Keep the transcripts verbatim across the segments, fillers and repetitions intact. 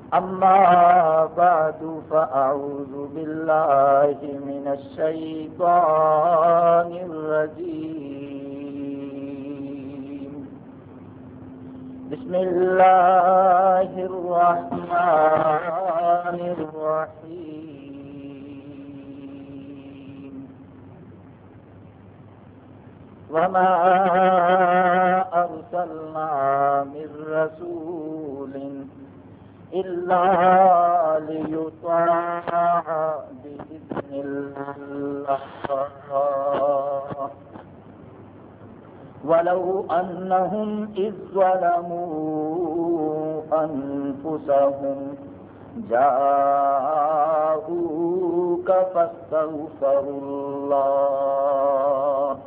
أما بعد فأعوذ بالله من الشيطان الرجيم. بسم الله الرحمن الرحيم. وما أرسلنا من رسول إلا ليطاع بإذن الله ولو أنهم إذ ظلموا أنفسهم جاءوك فاستغفروا الله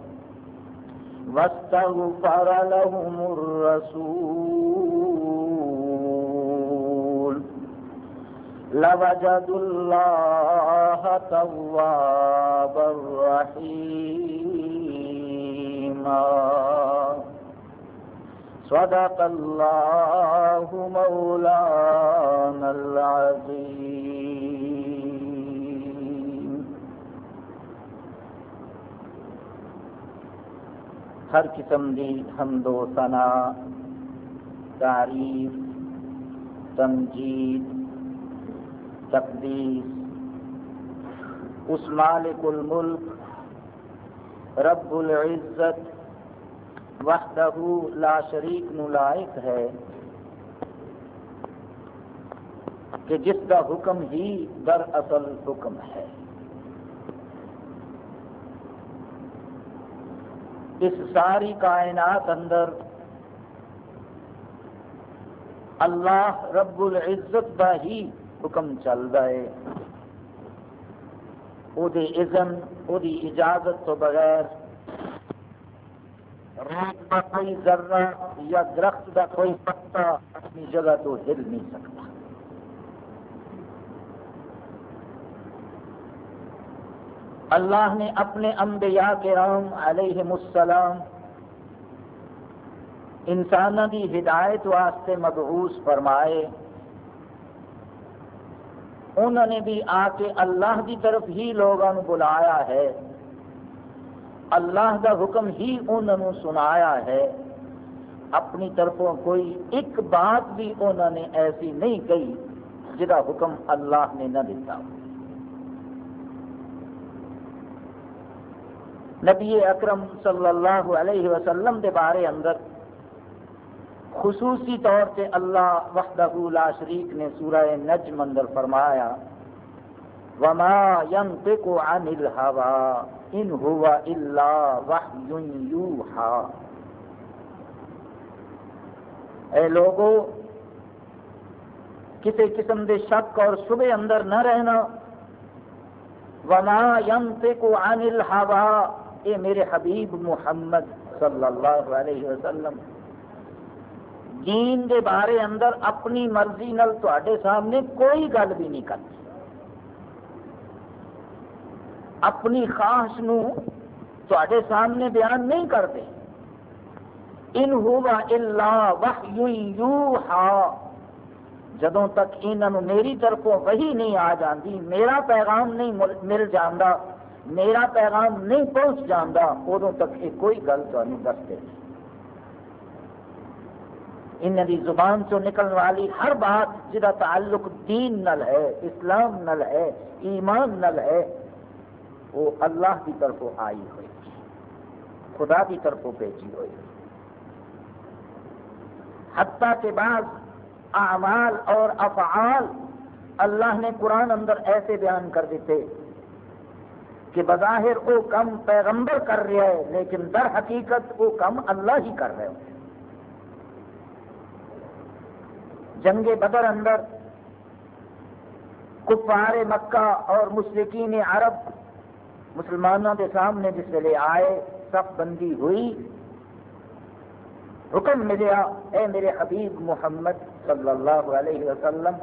واستغفر لهم الرسول لوجدوا الله توابا رحيما. صدق الله مولانا العظيم. ہر قسم دی حمد و ثنا، تعریف، تمجید، تقدیس اس مالک الملک رب العزت وحدہ لا شریک نو لائق ہے کہ جس کا حکم ہی در اصل حکم ہے. اس ساری کائنات اندر اللہ رب العزت کا ہی حکم چل رہا ہے. او دی اذن، او دی اجازت تو بغیر ریت کا کوئی ذرہ یا درخت کا کوئی پتا اپنی جگہ تو ہل نہیں سکتا. اللہ نے اپنے انبیاء کرام علیہم السلام انسانوں کی ہدایت واسطے مبعوث فرمائے. انہوں نے بھی آ کے اللہ کی طرف ہی لوگوں بلایا ہے، اللہ کا حکم ہی انہوں نے سنایا ہے. اپنی طرفوں کوئی ایک بات بھی انہوں نے ایسی نہیں کہی جہاں حکم اللہ نے نہ دیتا. نبی اکرم صلی اللہ علیہ وسلم کے بارے اندر خصوصی طور سے اللہ وحدہ لا شریک نے سورہ نجم اندر فرمایا وما ينطق عن الهوى ان هو الا وحی یوحى. اے لوگو، کسی قسم دے شک اور شبے اندر نہ رہنا. وما ينطق عن الهوى، اے میرے حبیب محمد صلی اللہ علیہ وسلم دین دے بارے اندر اپنی مرضی نال تواڈے سامنے کوئی گل بھی نہیں کرتی. اپنی خواہش نو تواڈے سامنے بیان نہیں کرتے. ان ہوا الا وحی یوحى، جدوں تک انہاں میری طرفوں وحی نہیں آ جاندی، میرا پیغام نہیں مل جاندا، میرا پیغام نہیں پہنچ جاندا، ادوں تک یہ کوئی گل تانوں دستے نہیں. انہاں دی زبان سے نکلنے والی ہر بات جدا تعلق دین نال ہے، اسلام نال ہے، ایمان نال ہے، وہ اللہ کی طرفوں آئی ہوئی، خدا کی طرفوں بھیجی ہوئی. حتیٰ کہ بعض اعمال اور افعال اللہ نے قرآن اندر ایسے بیان کر دیتے کہ بظاہر وہ کم پیغمبر کر رہا ہے لیکن در حقیقت وہ کم اللہ ہی کر رہے ہو. جنگ بدر اندر کفار مکہ اور مشرکین عرب مسلمانوں کے سامنے جس ویلے آئے، صف بندی ہوئی، حکم ملیا اے میرے حبیب محمد صلی اللہ علیہ وسلم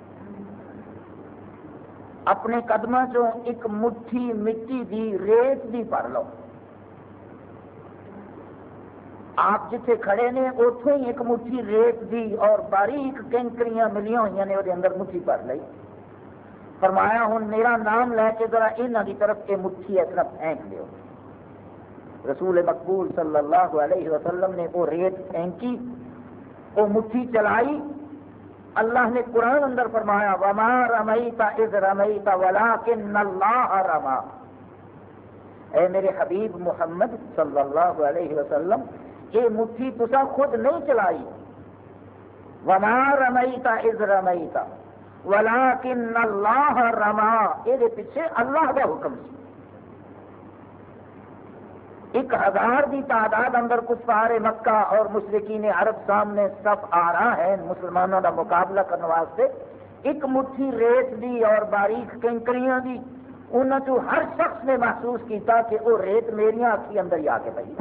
اپنے قدموں چوں ایک مٹھی مٹی دی ریت دی بھر لو. آپ جتھے کھڑے نے اتوں ہی ایک مٹھی ریت دی اور باریک کنکریاں ملیاں ہوئی نے وہ اندر مٹھی بھر لئی. فرمایا ہوں میرا نام لے کے ذرا انہاں دی طرف یہ مٹھی اس طرح پھینک دیو. رسول مقبول صلی اللہ علیہ وسلم نے وہ ریت پھینکی، وہ مٹھی چلائی. اللہ نے قرآن اندر فرمایا وما رمیت اذ رمیت ولکن اللہ رما. اے میرے حبیب محمد صلی اللہ علیہ وسلم یہ مٹھی تسا خود نہیں چلائی. وما رمیت اذ رمیت ولکن اللہ رما، یہ پیچھے اللہ کا حکم سی. ایک ہزار کی تعداد اندر کفار مکہ اور مشرکین عرب سامنے صف آ رہا ہے مسلمانوں کا مقابلہ کرنے واسطے. ایک مٹھی ریت دی اور باریک کنکریاں دی انہوں چ ہر شخص نے محسوس کیتا کہ وہ ریت میریاں اکھی اندر ہی آ کے پئی.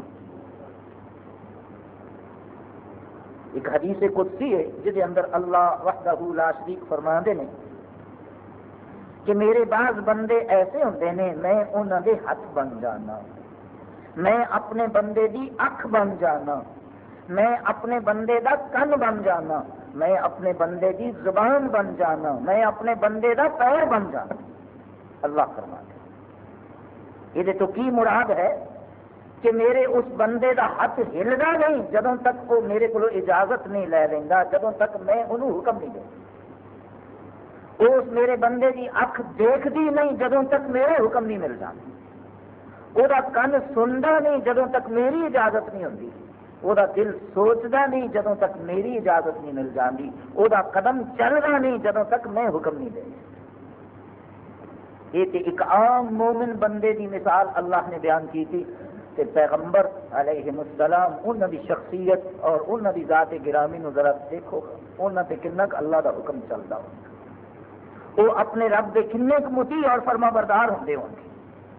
ایک حدیث قدسی ہے جس اندر اللہ وحدہ لا شریک فرماندے نے کہ میرے بعض بندے ایسے ہوندے نے میں انہاں دے ہاتھ بن جانا، میں اپنے بندے دی اکھ بن جانا، میں اپنے بندے دا کن بن جانا، میں اپنے بندے دی زبان بن جانا، میں اپنے بندے دا پیر بن جانا. اللہ فرماتے یہ تو کی مراد ہے کہ میرے اس بندے دا ہاتھ ہلدا نہیں جدوں تک وہ میرے کو اجازت نہیں لے لیندا، جدوں تک میں انہوں حکم نہیں دے. اس میرے بندے دی اکھ دیکھدی نہیں جدوں تک میرے حکم نہیں مل جاندے. وہ کن سنتا نہیں جدوں تک میری اجازت نہیں ہوتی. وہ دل سوچتا نہیں جدوں تک میری اجازت نہیں مل جاتی. وہ قدم چلتا نہیں جدوں تک میں حکم نہیں دے. یہ تو ایک عام مومن بندے کی مثال اللہ نے بیان کی تھی کہ پیغمبر علیہ السلام انہوں کی شخصیت اور انہوں کی ذات گرامی نو ذرا دیکھو، انہوں سے کنا اللہ کا حکم چلتا ہو، وہ اپنے رب کے کنے مطیع اور فرما بردار ہوتے ہوں گے.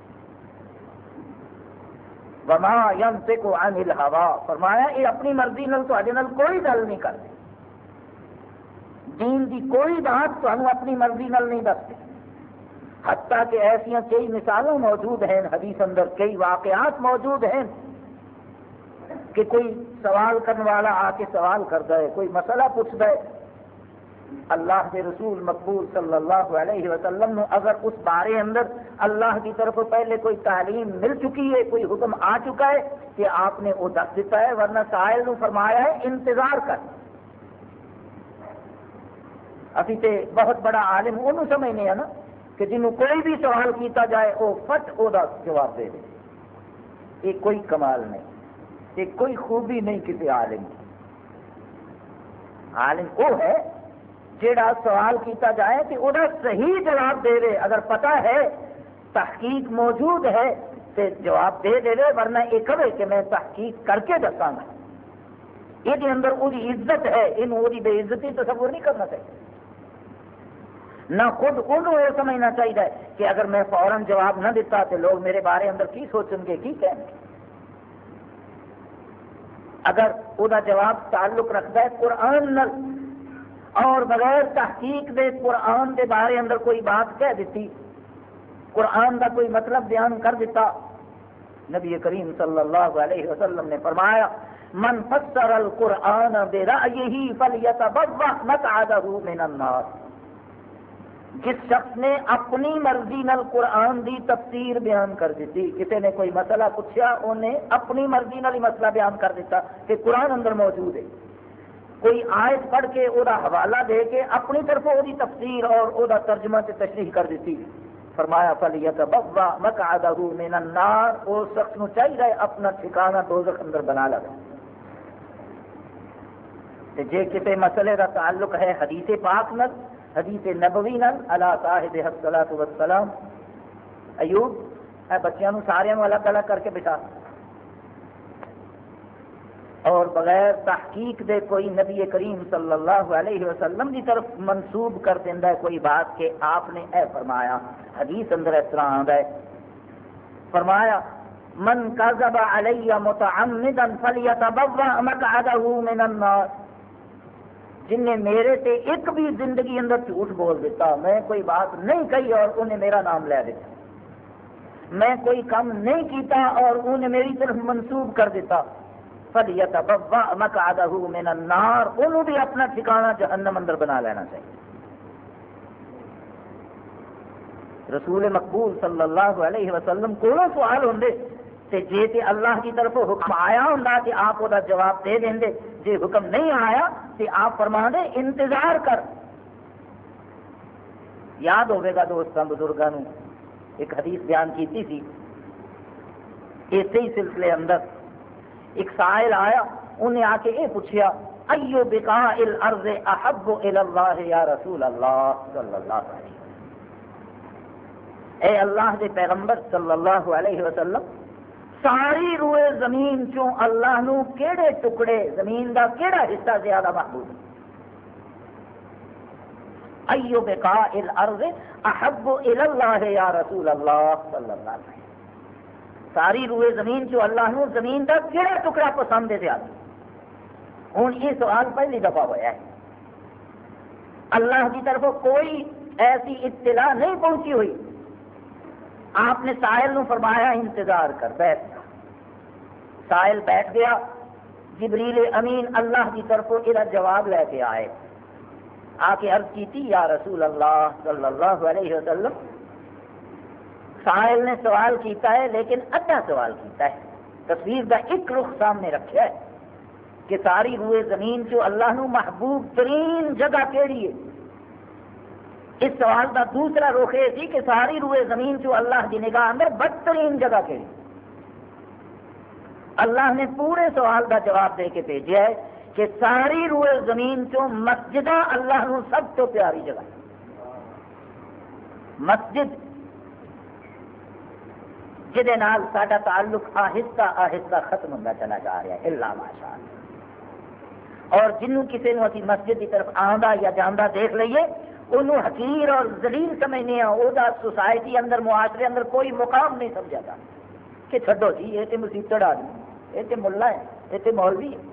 وما ينطق عن الهوى، فرمایا یہ اپنی مرضی نال تواڈے نال کوئی گل نہیں کرتے. دین دی کوئی بات تانوں اپنی مرضی نال نہیں دستے. حتیٰ کہ ایسا کئی مثالیں موجود ہیں حدیث اندر، کئی واقعات موجود ہیں کہ کوئی سوال کرنے والا آ کے سوال کرتا ہے، کوئی مسئلہ پوچھتا ہے. اللہ کے رسول مقبول صلی اللہ علیہ وسلم نے اگر اس بارے اندر اللہ کی طرف پہلے کوئی تعلیم مل چکی ہے، کوئی حکم آ چکا ہے کہ آپ نے وہ دس دیتا ہے، ورنہ سائل نے فرمایا ہے انتظار کر. ابھی تے بہت بڑا عالم انہوں سمجھنے ہیں نا کہ جنہوں کوئی بھی سوال کیتا جائے وہ فٹ وہ جواب دے دے. یہ کوئی کمال نہیں، یہ کوئی خوبی نہیں کسی عالم کی. عالم وہ ہے جیڑا سوال کیتا جائے کہ وہ صحیح جواب دے دے. اگر پتہ ہے تحقیق موجود ہے تو جواب دے دے دے، ورنہ یہ کہے کہ میں تحقیق کر کے دساں گا. یہ اندر وہ عزت ہے، یہ بے عزتی تصور نہیں کرنا چاہیے. نہ خود انہوں یہ سمجھنا چاہیے کہ اگر میں فوراً جواب نہ دیتا تو لوگ میرے بارے اندر کی سوچیں گے، کی کہیں گے. اگر وہ جواب تعلق رکھتا ہے قرآن نال اور بغیر تحقیق دے قرآن دے بارے اندر کوئی بات کہہ دیتی، قرآن کا کوئی مطلب بیان کر دیتا، نبی کریم صلی اللہ علیہ وسلم نے فرمایا من فسر القرآن برأیہ فلیتبوأ مقعدہ من النار. جس شخص نے اپنی مرضی نال قرآن دی تفسیر بیان کر دیتی، کسی نے کوئی مسئلہ پوچھا انہیں اپنی مرضی نال ہی مسئلہ بیان کر دیتا کہ قرآن اندر موجود ہے، کوئی آیت پڑھ کے وہ حوالہ دے کے اپنی طرف وہ تفسیر اور وہ ترجمہ سے تشریح کر دیتی، فرمایا فلیتبوأ مقعدہ من النار. اس شخص کو چاہیے اپنا ٹھکانہ دوزخ اندر بنا لے. جے کسی مسئلے کا تعلق ہے حدیث پاک نال، حدیث نبوی نال، علی صاحب الصلاۃ والسلام. ایوب اے بچیاں نو سارے الگ الگ کر کے بٹھا اور بغیر تحقیق دے کوئی نبی کریم صلی اللہ علیہ وسلم کی طرف منسوب کر دینا ہے کوئی بات کہ آپ نے اے فرمایا. حدیث اندر اس طرح آتا ہے، فرمایا من کذب علی متعمدا فلیتبوأ مقعدہ من النار. جن نے میرے تے ایک بھی زندگی اندر جھوٹ بول دیتا، میں کوئی بات نہیں کہی اور انہیں میرا نام لے دیتا، میں کوئی کام نہیں کیتا اور انہیں میری طرف منسوب کر دیتا، فَلْيَتَبَوَّأْ مَقْعَدَهُ مِنَ النَّارِ، انہوں بھی اپنا ٹھکانہ جہنم اندر بنا لینا چاہیے۔ رسول مقبول صلی اللہ علیہ وسلم کو سوال ہوندے تے جے تے اللہ کی طرف حکم آیا ہوندا تے آپ وہ جواب دے دیں دے، جے حکم نہیں آیا تے آپ فرما دے انتظار کر۔ یاد ہوئے گا دوستاں بزرگاں نوں ایک حدیث بیان کیتی تھی اسی ہی سلسلے اندر، ایک سائل آیا، انہیں آ کے یہ پوچھیا ایو بقاء الارض احب الی اللہ یا رسول اللہ صلی اللہ علیہ وسلم، اے اللہ دے پیغمبر صلی اللہ علیہ وسلم، ساری روئے زمین چوں اللہ نو کیڑے ٹکڑے زمین دا کیڑا حصہ زیادہ محبوب ہے؟ ایو بقاء الارض احب الی اللہ یا رسول اللہ صلی اللہ علیہ وسلم، ساری روئے زمین چوں اللہ نو زمین دا کیڑا ٹکڑا پسند ہے زیادہ؟ ہوں یہ سوال پہلی دفعہ ہوا ہے، اللہ کی طرف کوئی ایسی اطلاع نہیں پہنچی ہوئی، آپ نے سائل نو فرمایا انتظار کر، بیٹھ جا۔ سائل بیٹھ گیا، جبریل امین اللہ کی طرف یہ جواب لے کے آئے، آ کے عرض کی تھی یا رسول اللہ صلی اللہ علیہ وسلم، سائل نے سوال کیتا ہے لیکن ادھا سوال کیتا ہے، تصویر کا ایک رخ سامنے رکھا ہے کہ ساری روئے زمین چو اللہ نو محبوب ترین جگہ کیڑی ہے؟ اس سوال کا دوسرا رخ یہ تھی کہ ساری روئے زمین چو اللہ کی نگاہ اندر بدترین جگہ کیڑی؟ اللہ نے پورے سوال کا جواب دے کے بھیجا ہے کہ ساری روئے زمین چو مسجدہ اللہ نو سب تو پیاری جگہ، مسجد جہدے نال ساڈا تعلق آہستہ آہستہ ختم ہوتا چلا جا رہا ہے الا ماشاء اللہ، اور جنوں کسی نو اسی مسجد کی طرف آندا یا جاندا دیکھ لئیے انہوں حقیر اور ذلیل سمجھنے ہیں، وہ سوسائٹی اندر معاشرے اندر کوئی مقام نہیں سمجھا جا کہ چھڈو جی یہ تے مسیتڑ آدمی، یہ تے ملا ہے، یہ تے مولوی ہے۔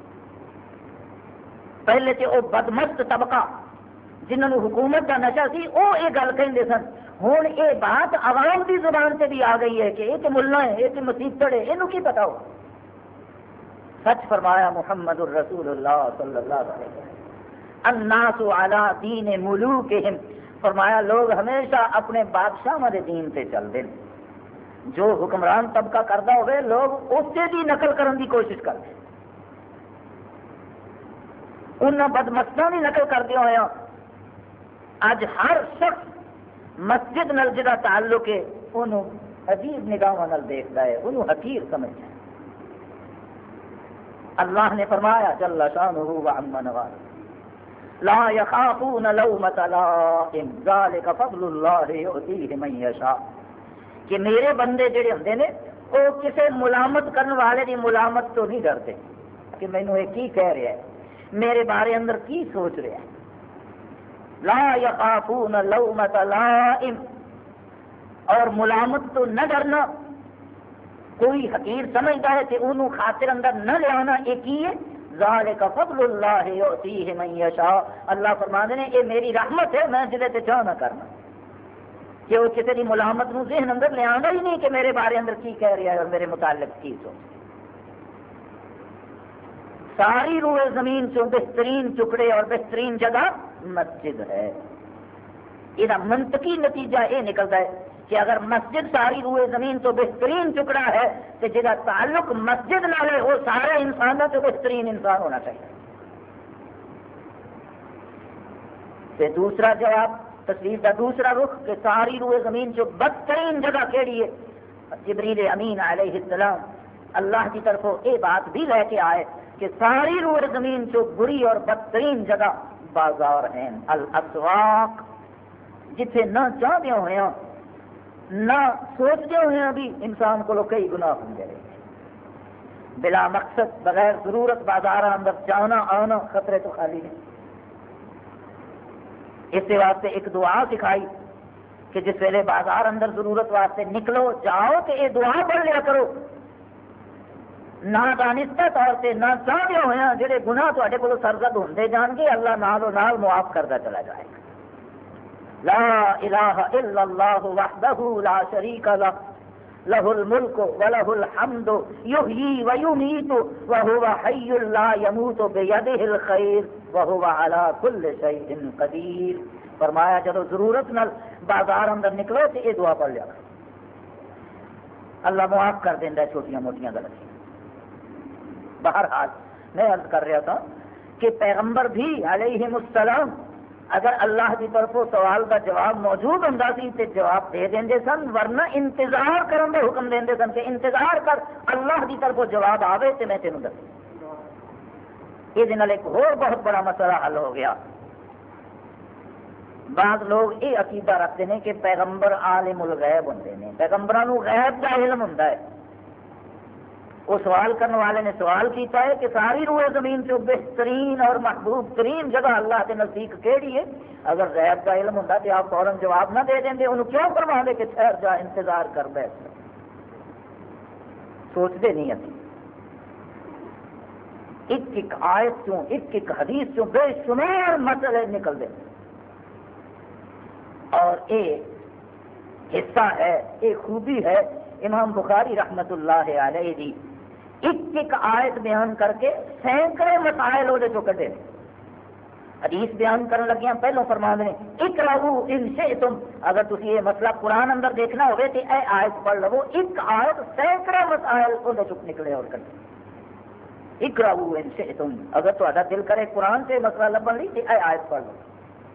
پہلے تے وہ بدمست طبقہ جنہوں نے حکومت کا نشہ سی وہ یہ گل کہندے سن، ہوں یہ بات عوام کی زبان سے بھی آ گئی ہے کہ یہ تے ملا ہے، یہ تے مسیتڑ ہے، یہ کی پتا ہو؟ سچ فرمایا محمد الرسول اللہ صلی اللہ علیہ وسلم، الناس علی دین ملوکہم، فرمایا لوگ ہمیشہ اپنے بادشاہ دے دین سے چلتے ہیں، جو حکمران طبقہ کرتا ہوئے لوگ اس سے بھی نقل کرنے کی کوشش کرتے ہیں، انہاں بدمستاں کی نقل کرتے ہوئے اج ہر شخص مسجد نال جدا تعلق ہے انہوں عجیب نگاہوں نال دیکھتا ہے، انہوں حقیر سمجھتا ہے۔ اللہ نے فرمایا جل شانہ وعم نواہ لا يخافون لومۃ لائم ذلک فضل اللہ یؤتیہ من یشاء، کہ میرے بندے جڑے ہوندے نے وہ کسی ملامت کرنے والے دی ملامت تو نہیں ڈرتے کہ مینوں یہ کی کہہ رہا ہے، میرے بارے اندر کی سوچ رہا ہے۔ لا یخافون لومۃ لائم، اور ملامت تو نہ ڈرنا، کوئی حقیر سمجھتا ہے کہ انہوں خاطر اندر نہ لے آنا، یہ کی ہے؟ ذالک فضل اللہ یؤتیہ من یشاء، اللہ فرماتے ہیں یہ میری رحمت ہے، میں جلے تے چاہ نہ کرنا، کہ وہ کسی کی ملامت نو ذہن اندر لے آنا ہی نہیں کہ میرے بارے اندر کی کہہ رہا ہے اور میرے متعلق کی سوچ۔ ساری روئے زمین سے بہترین ٹکڑے اور بہترین جگہ مسجد ہے۔ یہ منطقی نتیجہ یہ نکلتا ہے کہ اگر مسجد ساری روئے زمین تو بہترین ٹکڑا ہے تو جہاں تعلق مسجد نہ ہے وہ سارے انسانوں سے بہترین انسان ہونا چاہیے۔ تے دوسرا جواب تصویر کا دوسرا رخ کہ ساری روئے زمین جو بدترین جگہ کیڑی ہے؟ جبریل امین علیہ السلام اللہ کی طرف یہ بات بھی لے کے آئے کہ ساری روئے زمین جو بری اور بدترین جگہ بازار ہیں، الاسواق، جتھے نہ چاہتے ہوئے نہ سوچتے ہوئے بھی انسان کو کئی گناہ ہوں گے، بلا مقصد بغیر ضرورت بازار اندر جانا آنا خطرے تو خالی نہیں۔ اس واسطے ایک دعا سکھائی کہ جس ویلے بازار اندر ضرورت واسطے نکلو جاؤ تو یہ دعا پڑھ لیا کرو، نہ دانستہ طور سے نہ چاہتے ہوئے جڑے گناہ تواڈے کولوں سرزد ہوندے جان گے اللہ نال و نال معاف کرتا چلا جائے گا۔ لا الہ الا اللہ وحدہ لا شریک لہ لہ الملک ولہ الحمد یحیی ویمیت وہو حی لا یموت بیدہ الخیر وہو علی کل شیء قدیر. فرمایا جب ضرورت نال بازار اندر نکلو تو یہ دعا پڑھ لیا اللہ معاف کر دینا ہے چھوٹیاں موٹیاں غلطیاں. بہرحال میں عرض کر رہا تھا کہ پیغمبر بھی علیہم السلام اگر اللہ کی طرف سوال کا جواب موجود ہوں تو جواب دے دیں سن، ورنہ انتظار کرنے کا حکم دیں سن کہ انتظار کر اللہ کی طرف جواب آوے تو میں تینوں دس. یہ ایک اور بہت بڑا مسئلہ حل ہو گیا. بعض لوگ یہ عقیدہ رکھتے ہیں کہ پیغمبر عالم الغیب ہوتے ہیں، پیغمبروں غیب کا علم ہوتا ہے. وہ سوال کرنے والے نے سوال کیتا ہے کہ ساری روئے زمین سے بہترین اور محبوب ترین جگہ اللہ کے نزدیک کیڑی ہے؟ اگر غیب کا علم ہوتا تو آپ فوراً جواب نہ دے دیں، انہوں کیوں فرما دے کہ ٹھہر جا انتظار کر بیٹھ. سوچتے نہیں ابھی. ایک ایک آیت چوں ایک ایک حدیث چوں بے شمار مسئلے نکلتے ہیں، اور یہ حصہ ہے، یہ خوبی ہے امام بخاری رحمت اللہ علیہ دی. ایک ایک آیت بیان کر کے سینکڑے مسائل وہ جو کٹے. حدیث بیان کرنے لگے پہلو فرما دیں اقرؤوا ان شئتم، اگر تسی یہ مسئلہ قرآن اندر دیکھنا ہوئے تو اے آیت پڑھ لو. ایک آیت سینکڑے مسائل وہ چپ نکلے اور کٹے. اقرؤوا ان شئتم، اگر تہاڈا دل کرے قرآن سے مسئلہ لبن لی تو اے آیت پڑھ لو.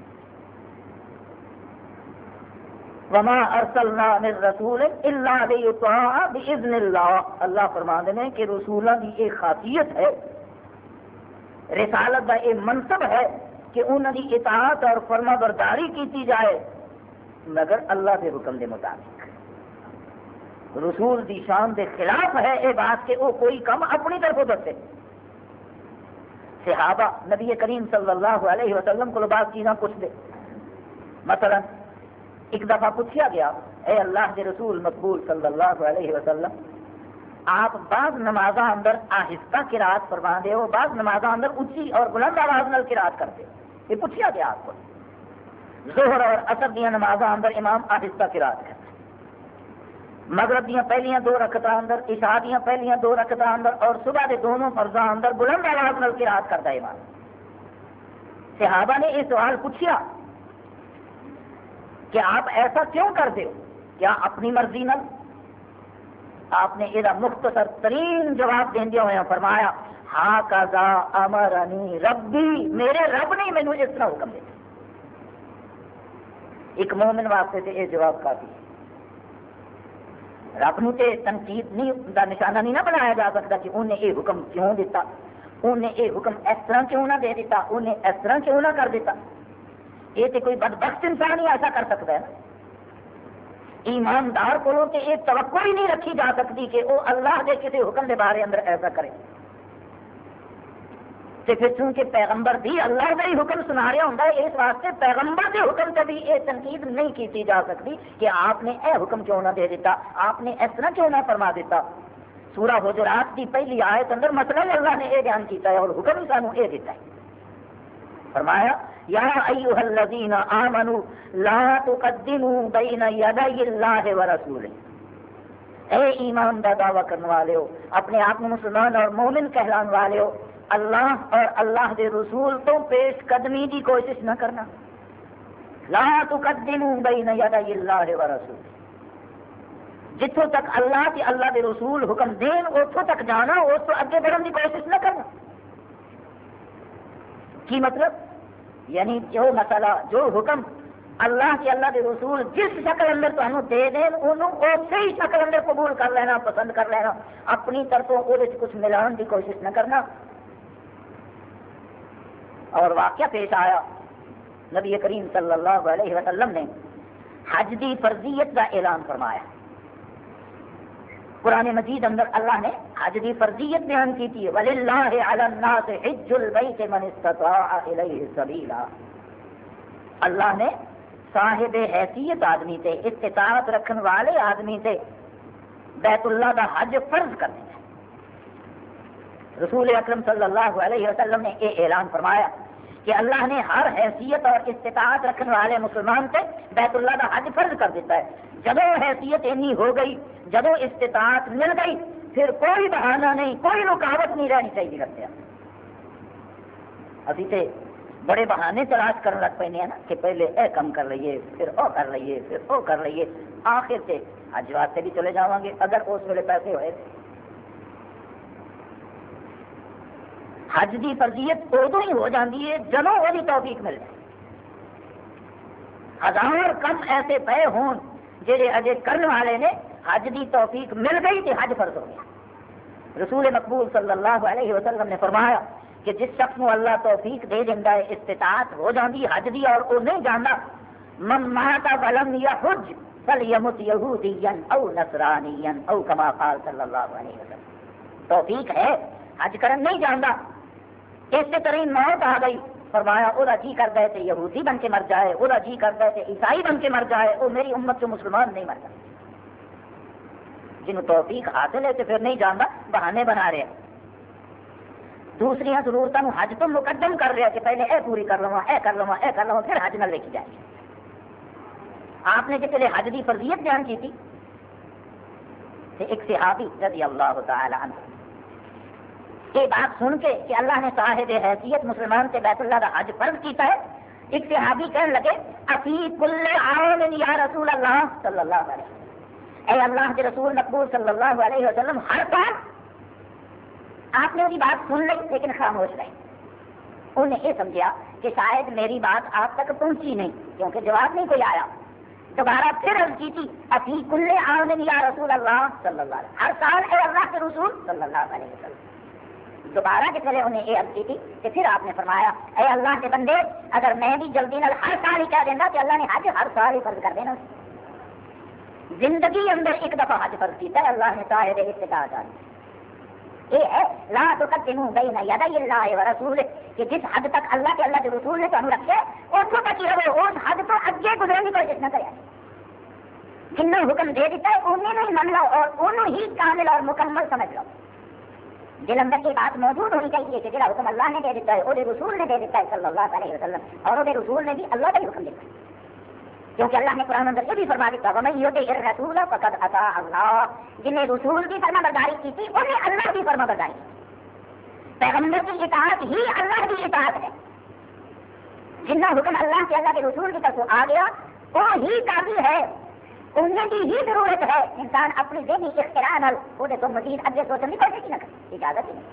وما ارسلنا من رسول الا لیطاع باذن اللہ. اللہ فرماتے ہیں کہ رسولوں کی ایک خاصیت ہے، رسالت کا ایک منصب ہے کہ انہوں کی اطاعت اور فرما برداری کی جائے مگر اللہ کے حکم کے مطابق. رسول دی شان کے خلاف ہے یہ بات کہ وہ کوئی کم اپنی طرف دسے. صحابہ نبی کریم صلی اللہ علیہ وسلم کو بعض چیزاں پوچھ دے. مثلا ایک دفعہ پوچھا گیا اے اللہ کے رسول مقبول صلی اللہ علیہ وسلم، آپ بعض نمازاں اندر آہستہ قرات فرما دے ہو، بعض نمازاں اندر اچھی اور بلند آواز نال قرات کرتے. یہ پوچھا گیا آپ کو. ظہر اور عصر دیا نمازاں اندر امام آہستہ قرات کرتے، مغرب دیا پہلیاں دو رکعتاں اندر، عشاء دیا پہلیاں دو رکعتاں اندر اور صبح کے دونوں فرضاں اندر بلند آواز نال قرات کرتا ہے امام. صحابہ نے یہ سوال پوچھا کہ آپ ایسا کیوں کرتے ہو؟ کیا اپنی مرضی نہ؟ آپ نے یہ مختصر ترین جواب دیندے ہوئے فرمایا ہاکذا امرنی ربی، میرے رب نے مینوں اس طرح حکم دیا. ایک مومن واسطے تے یہ جواب کافی ہے. رب نو تے تنقید نہیں دا نشانہ نہیں نہ بنایا جا سکتا کہ انہیں یہ حکم کیوں دیتا، انہیں یہ حکم اس طرح کیوں نہ دے دیتا، انہیں اس طرح کیوں نہ کر دیتا. یہ تو کوئی بدبخت انسان ہی ایسا کر سکتا ہے نا. ایماندار کو یہ توقع ہی نہیں رکھی جا سکتی کہ وہ اللہ کے کسی حکم کے بارے اندر ایسا کرے. تو پھر چونکہ پیغمبر بھی اللہ کا ہی حکم سنا رہا ہوں، اس واسطے پیغمبر کے حکم سے بھی یہ تنقید نہیں کی جا سکتی کہ آپ نے اے حکم کیوں نہ دے دیتا، آپ نے اس طرح کیوں نہ فرما دیتا. سورہ حجرات کی پہلی آیت اندر مسئلہ اللہ نے یہ بیان کیتا ہے اور حکم سانو یہ دیتا ہے. فرمایا یا ایھا الذین آمنوا لا تقدموا بین یدی اللہ ورسولہ. اے ایمان کا دعویٰ کرنے والے ہو، اپنے آپ کو مسلمان اور مومن کہلانے والے ہو، اللہ اور اللہ کے رسول تو پیش قدمی کی کوشش نہ کرنا. لا تقدموا بین یدی اللہ ورسولہ. جتوں تک اللہ کے اللہ کے رسول حکم دین اتوں تک جانا، اس تو اگے بڑھنے کی کوشش نہ کرنا. کی مطلب؟ یعنی جو مسئلہ جو حکم اللہ کے اللہ کے رسول جس شکل اندر تمہیں دے دیں انہوں اسی ہی شکل اندر قبول کر لینا، پسند کر لینا، اپنی طرفوں وہ کچھ ملان کی کوشش نہ کرنا. اور واقعہ پیش آیا نبی کریم صلی اللہ علیہ وسلم نے حج کی فرضیت کا اعلان فرمایا. قرآن مجید اندر اللہ نے حج کی فرضیت بیان کی تھی. وَلِلَّهِ عَلَى النَّاسِ حِجُّ الْبَيْتِ مَنِ اسْتَطَاعَ إِلَيْهِ سَبِيلًا. اللہ نے صاحب حیثیت آدمی سے، استطاعت رکھنے والے آدمی سے بیت اللہ کا حج فرض کر دیا. رسول اکرم صلی اللہ علیہ وسلم نے یہ اعلان فرمایا کہ اللہ نے ہر حیثیت اور استطاعت رکھنے والے مسلمان سے بیت اللہ کا حج فرض کر دیتا ہے۔ جب حیثیت اینی ہو گئی، جب استطاعت مل گئی، پھر کوئی بہانہ نہیں، کوئی رکاوٹ نہیں رہنی چاہیے رکھتے ہیں۔ ابھی تے بڑے بہانے تلاش کرنے لگ پے نا کہ پہلے اے کم کر لئیے، پھر او کر لئیے، پھر او کر لئیے، آخر سے حج واسطے بھی چلے جاؤں گے اگر اس ویلے پیسے ہوئے۔ حج کی فرضیت ادو ہی ہو جاتی ہے جدوں وہی توفیق مل جائے۔ ہزار کم ایسے پے ہون جہے اجے کرنے والے نے حج کی توفیق مل گئی تو حج فرض ہو گیا۔ رسول مقبول صلی اللہ علیہ وسلم نے فرمایا کہ جس شخص کو اللہ توفیق دے دینا ہے، استطاعت ہو جاتی حج دی اور وہ نہیں جانتا، من مات ولم یحج فلیمت یہودیا او نصرانیا او کما قال صلی اللہ علیہ وسلم۔ توفیق ہے حج کرن نہیں جانتا، اس سے طرح موت آ گئی، فرمایا وہ جی کرتا ہے تو یہودی بن کے مر جائے، وہ جی کرتا ہے تو عیسائی بن کے مر جائے، وہ میری امت جو مسلمان نہیں مر جائے۔ جنہوں توفیق حاصل ہے تو پھر نہیں جانتا، بہانے بنا رہے ہیں، دوسری ضرورتوں حج تو مقدم کر رہا کہ پہلے اے پوری کر لوا، اے کر لوا، اے کر لوا، پھر حج نہ لے کے جائے۔ آپ نے جس پہلے حج کی فرضیت بیان کی تھی، ایک صحابی رضی اللہ تعالی عنہ یہ بات سن کے کہ اللہ نے صاحب حیثیت مسلمان سے بیت اللہ کا حج فرض کیتا ہے، ایک صحابی کہنے لگے افی کل عام یا رسول اللہ صلی اللہ علیہ وسلم، اے اللہ کے رسول مقبول صلی اللہ علیہ وسلم، ہر سال آپ نے وہی بات سن لی لیکن خاموش رہی۔ انہوں نے یہ سمجھا کہ شاید میری بات آپ تک پہنچی نہیں کیونکہ جواب نہیں کوئی آیا۔ دوبارہ پھر عرض کی تھی افی کل عام یا رسول اللہ صلی اللہ علیہ وسلم، ہر سال اے اللہ کے رسول صلی اللہ علیہ وسلم۔ دوبارہ کے چلے انہیں یہ عرض کی تھی کہ پھر آپ نے فرمایا اے اللہ کے بندے، اگر میں بھی جلدی نال ہر سال ہی کہہ دینا کہ اللہ نے حج ہر سال ہی فرض کر دینا، زندگی اندر ایک دفعہ حج فرض کیتا ہے اللہ نے صاحب استطاعت آ یہ ہے لا تقدموا بین یدی اللہ ورسولہ، کہ جس حد تک اللہ کے اللہ کے رسول نے تمہیں رکھے اتوں تک ہی رہو، اس حد تو اگے گزرنے کی کوشش نہ کرے۔ جنوں حکم دے دیتا ہے انہیں ہی من لو اور انہوں ہی کامل اور مکمل سمجھ لو۔ دل اندر کی بات موجود ہونی چاہیے کہ جڑا حکم اللہ نے دے دیتا ہے وہ رسول نے دے دیتا ہے صلی اللہ علیہ وسلم، اور وہ رسول نے بھی اللہ کا ہی حکم دیتا ہے، کیونکہ اللہ نے قرآن اندر یہ بھی فرما دیتا وَمَن يُطِعِ الرَّسُولَ فَقَدْ أَطَاعَ اللَّهَ، جن نے رسول کی فرما برداری کی تھی انہیں اللہ کی فرما برداری کی۔ پیغمبر کی اطاعت ہی اللہ کی اطاعت ہے، جنہ حکم اللہ کے اللہ کے رسول کی طرف آ گیا وہ ہی کافی ہے، انہیں کی ہی ضرورت ہے۔ انسان اپنی ذہنی اختراع نال وہ تو مزید اگے سوچنے کی کوشش نہ کرے، اجازت ہی نہیں،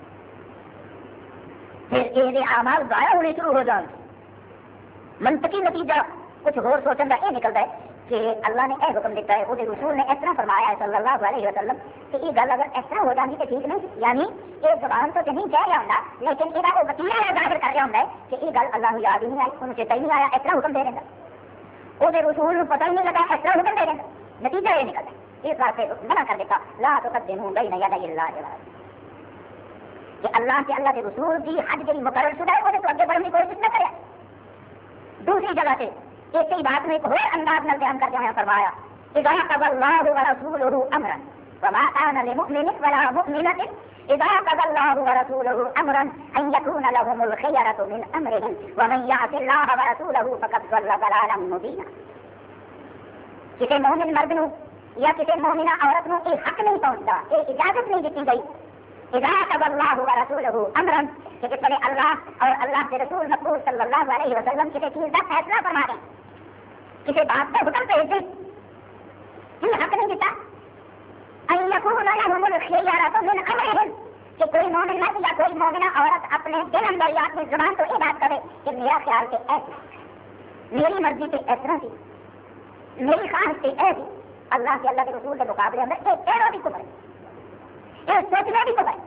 پھر یہ اعمال ضائع ہونے شروع ہو جان۔ منطقی نتیجہ کچھ اور سوچنے کا یہ نکلتا ہے کہ اللہ نے اے حکم دیتا ہے وہ رسول نے اس طرح فرمایا ہے صلی اللہ علیہ وسلم کہ یہ گل اگر اس طرح ہو جاتی تو ٹھیک نہیں، یعنی یہ زبان تو نہیں کہہ رہا ہوں لیکن یہ وہ وکیل ظاہر کر رہا ہوں کہ یہ گل اللہ یاد ہی نہیں آئی، انہوں چیتا ہی نہیں آیا، اس طرح حکم دے دینا، وہ رسول پتہ ہی نہیں لگا اس طرح حکم دے دینا، نتیجہ یہ نکلتا ہے اس واسطے منع کر دیتا لا تقدموا بین یدی اللہ ورسولہ، کہ اللہ کے اللہ کے رسول کی حج جی مقرر شدہ ہے وہ تو اگے بڑھنے کی کوشش نہ کرے۔ دوسری جگہ سے اسی بات میں ایک اور انداز میں بیان کرتے ہیں فرمایا اذا قضى الله ورسوله امرا وما كان لمؤمن ولا مؤمنة اذا قضى الله ورسوله امرا ان يكون لهم الخيرة من امرهم ومن يعص الله ورسوله فقد ضل ضلالا مبينا۔ کسی مومن مرد نو یا کسی مومنہ عورت نو یہ حق نہیں پہنچتا، یہ اجازت نہیں دیتی گئی اذا قضى الله ورسوله امرا کہ جس نے اللہ اور اللہ کے رسول مقبول صلی اللہ علیہ وسلم کسی چیز کا فیصلہ فرما دیں، کسی بات کا حکم بھیج دیں، یہ حق نہیں دیتا ان يكون لهم الخيرة من امرهم کہ کوئی مومن مرد یا کوئی مومنہ عورت اپنے دل اندر یا اپنی زبان تو یہ بات کرے کہ میرا خیال سے ایسا، میری مرضی سے اس طرح تھی، میری خواہش سے ایسی، اللہ کے اللہ کے رسول کے مقابلے اندر ایک پیروں بھی کبر یہ سوچنے بھی کبر۔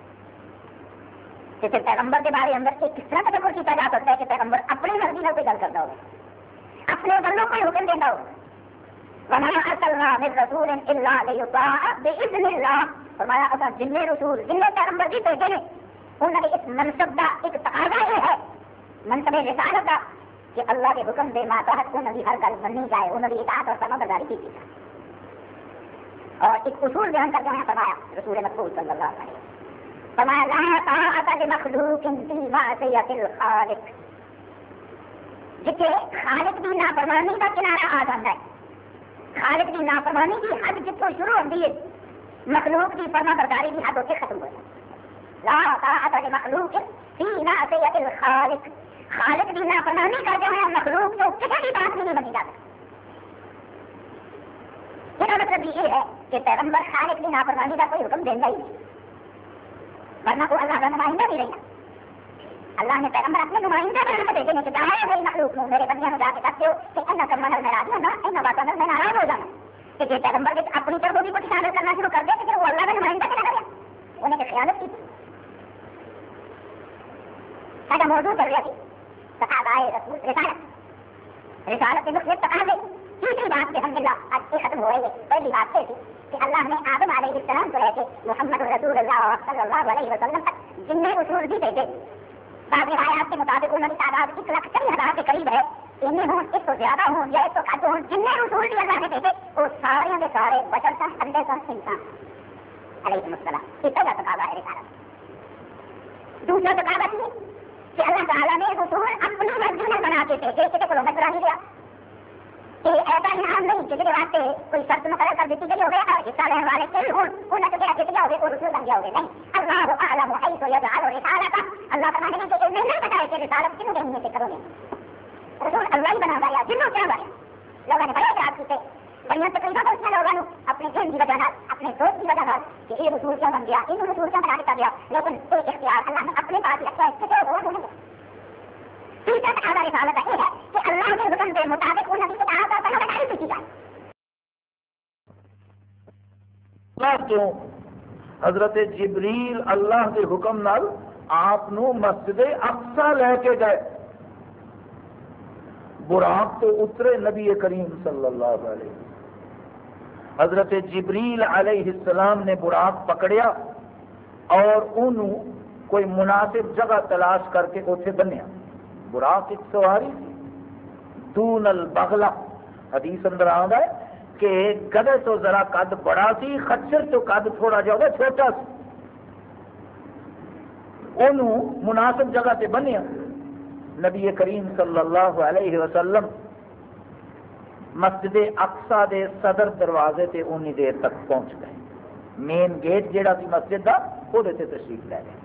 جیسے پیغمبر کے بارے اندر ایک کس طرح تصور کیا جا سکتا ہے کہ پیغمبر اپنی مرضی میں کوئی گل کرتا ہوگا، اپنے بندوں کو حکم دیتا ہوگا، وما ارسلنا من رسول الا ليطاع باذن الله، فرمایا اصا جن رسول جن پیغمبر بھی بھیجے نے انہوں نے اس منصب کا ایک تقاضا یہ ہے منصب رسالت کا کہ اللہ کے حکم دے ماتحت انہوں کی ہر گل منی جائے، انہوں کی اطاعت اور فرما برداری کی جائے۔ اور ایک اصول بیان کرتے ہیں فرمایا رسول مقبول صلی اللہ علیہ وسلم فرمایا لا طاعت لمخلوق فی معصیۃ الخالق، جتنے خالق کی نافرمانی کا کنارہ آ جاتا ہے. خالق کی نافرمانی کی حد جتوں شروع ہوتی ہے مخلوق کی فرما برداری کی حد اتنے ختم ہو جاتی ہے. لا طاعت لمخلوق فی معصیۃ الخالق. خالق کی نافرمانی کرتے ہیں مخلوق جو کسی بھی بات میں نہیں بنی جاتی. اس کا مطلب یہ ہے کہ پیغمبر خالق کی نافرمانی کا کوئی حکم دینا ہی نہیں، ورنہ کو اللہ کا نمائندہ بھی رہنا. اللہ نے پیغمبر اپنے نمائندہ بنا کے بھیجے کہ چاہے میری مخلوق میں میرے بندیاں جا کے دستے ہو کہ ایسا کرنا میں راضی ہونا، ایسا باتوں میں ناراض ہو جانا. کہ جی پیغمبر اپنی طرف بھی کچھ شامل کرنا شروع کر دے کہ وہ اللہ کا نمائندہ کیا کرے، انہیں کہ خیانت کی. سارا موضوع کر رہا تھی صحابہ رسول رسالت رسالت کے مختلف تقاضے. تیسری بات الحمد للہ آج یہ ختم ہو رہی ہے. پہلی بات یہ تھی کہ اللہ نے آدم علیہ السلام کو لے کے محمد رسول اللہ صلی اللہ علیہ وسلم تک جن اصول بھی بھیجے. بعض روایات کے مطابق انہوں نے تعداد ایک لاکھ چھ ہزار کے قریب ہے. ان ہوں اس کو زیادہ ہوں یا اس کو کم ہوں، جن اصول بھی اللہ نے بھیجے وہ سارے کے سارے بشر کا بندے کا انسان علیہ السلام. یہ پہلا تقاضا ہے رسالت. دوسرا تقاضا یہ کہ اللہ تعالیٰ نے اصول اپنی مرضی میں بنا کے بھیجے، کسی کو مشورہ نہیں دیا کہ ایسا انعام نہیں کسی کے واسطے کوئی شرط مقرر کر دیتی گئی ہو گیا اور حصہ لینے والے کئی ہوں انہیں تو کیا جت گیا ہوگے اور رسول بن گیا ہوگے. نہیں، اللہ اعلم حیث یجعل رسالتہ. اللہ تعالیٰ نے کہ انہیں نہیں بتایا کہ رسالت کیوں دینی ہے، کرو گے رسول اللہ ہی بنا گیا جنوں کیا بنا. لوگوں نے بڑے اعتراض کیتے، بڑی تقریباً پہنچنا لوگوں نے اپنے ذہن کی وجہ اپنے سوچ کی وجہ کہ یہ رسول کیا بن گیا، انہوں رسول کیا بنا دیا گیا. لیکن ایک اختیار اللہ نے اپنے پاس رکھا ہے کسی اور نہیں. تیسرا تقاضا رسالت یہ ہے کہ اللہ کے حکم کے مطابق انہوں کی کتاب اور پروردگاری سیکھی جائے. کیوں حضرت جبریل اللہ کے حکم نال آپ نو مسجد اقصی لے کے گئے. براق تو اترے نبی کریم صلی اللہ علیہ وسلم. حضرت جبریل علیہ السلام نے براق پکڑیا اور انہوں کوئی مناسب جگہ تلاش کر کے اتنے بنیا. براق ایک سواری دون البغلہ. حدیث اندر آتا ہے کہ گدے تو ذرا قد بڑا سی، خچر تو قد تھوڑا جا ہوگا چھوٹا سی. انہوں مناسب جگہ تے بنیا. نبی کریم صلی اللہ علیہ وسلم مسجد اقصی دے صدر دروازے تے اونی دیر تک پہنچ گئے. مین گیٹ جیڑا سی مسجد دا وہ تے تشریف لے گئے.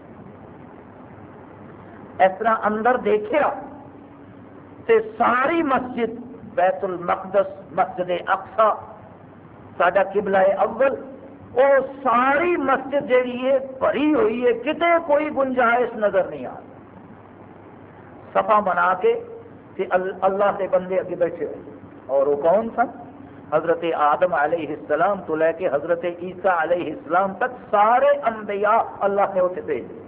اس طرح اندر دیکھا تے ساری مسجد بیت المقدس مسجد اقصی ساڈا قبلہ اول وہ ساری مسجد جیڑی ہے بھری ہوئی ہے، کتے کوئی گنجائش نظر نہیں آ. صفا بنا کے تے اللہ کے بندے اگے بیٹھے ہوئے. اور وہ کون سن؟ حضرت آدم علیہ السلام تو لے کے حضرت عیسیٰ علیہ السلام تک سارے انبیاء اللہ نے اتنے بھیجے.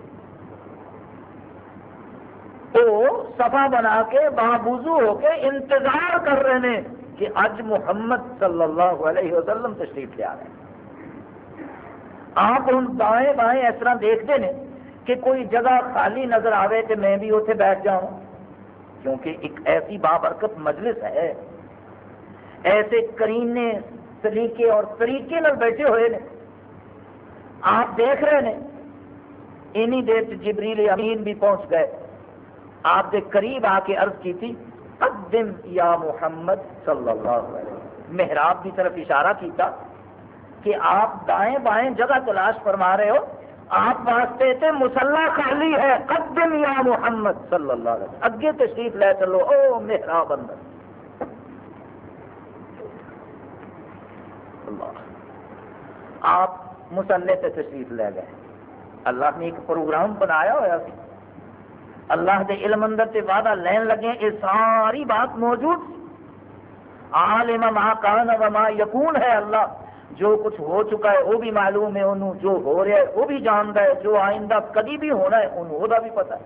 وہ صفا بنا کے باوضو ہو کے انتظار کر رہے ہیں کہ اج محمد صلی اللہ علیہ وسلم تشریف لے آ رہے ہیں. آپ ہوں دائیں بائیں اس طرح دیکھتے ہیں کہ کوئی جگہ خالی نظر آئے تو میں بھی اتنے بیٹھ جاؤں، کیونکہ ایک ایسی بابرکت مجلس ہے، ایسے کرینے سلیقے اور طریقے نال بیٹھے ہوئے نے. آپ دیکھ رہے ہیں انہی دیر سے جبریل امین بھی پہنچ گئے. آپ کے قریب آ کے عرض کی تھی قدم یا محمد صلی اللہ علیہ وسلم. محراب کی طرف اشارہ کیتا کہ آپ دائیں بائیں جگہ تلاش فرما رہے ہو، آپ واسطے تے مصلی خالی ہے. قدم یا محمد صلی اللہ علیہ وسلم، اگے تشریف لے چلو. او محراب اندر اللہ. آپ مصلی تے تشریف لے گئے. اللہ نے ایک پروگرام بنایا ہوا سی. اللہ دے علم اندر تے وعدہ لین لگے، یہ ساری بات موجود. عالم ما کان و ما یکون ہے اللہ. جو کچھ ہو چکا ہے وہ بھی معلوم ہے انہوں، جو ہو رہا ہے وہ بھی جانتا ہے، جو آئندہ کبھی بھی ہونا ہے انہوں دا بھی پتہ ہے.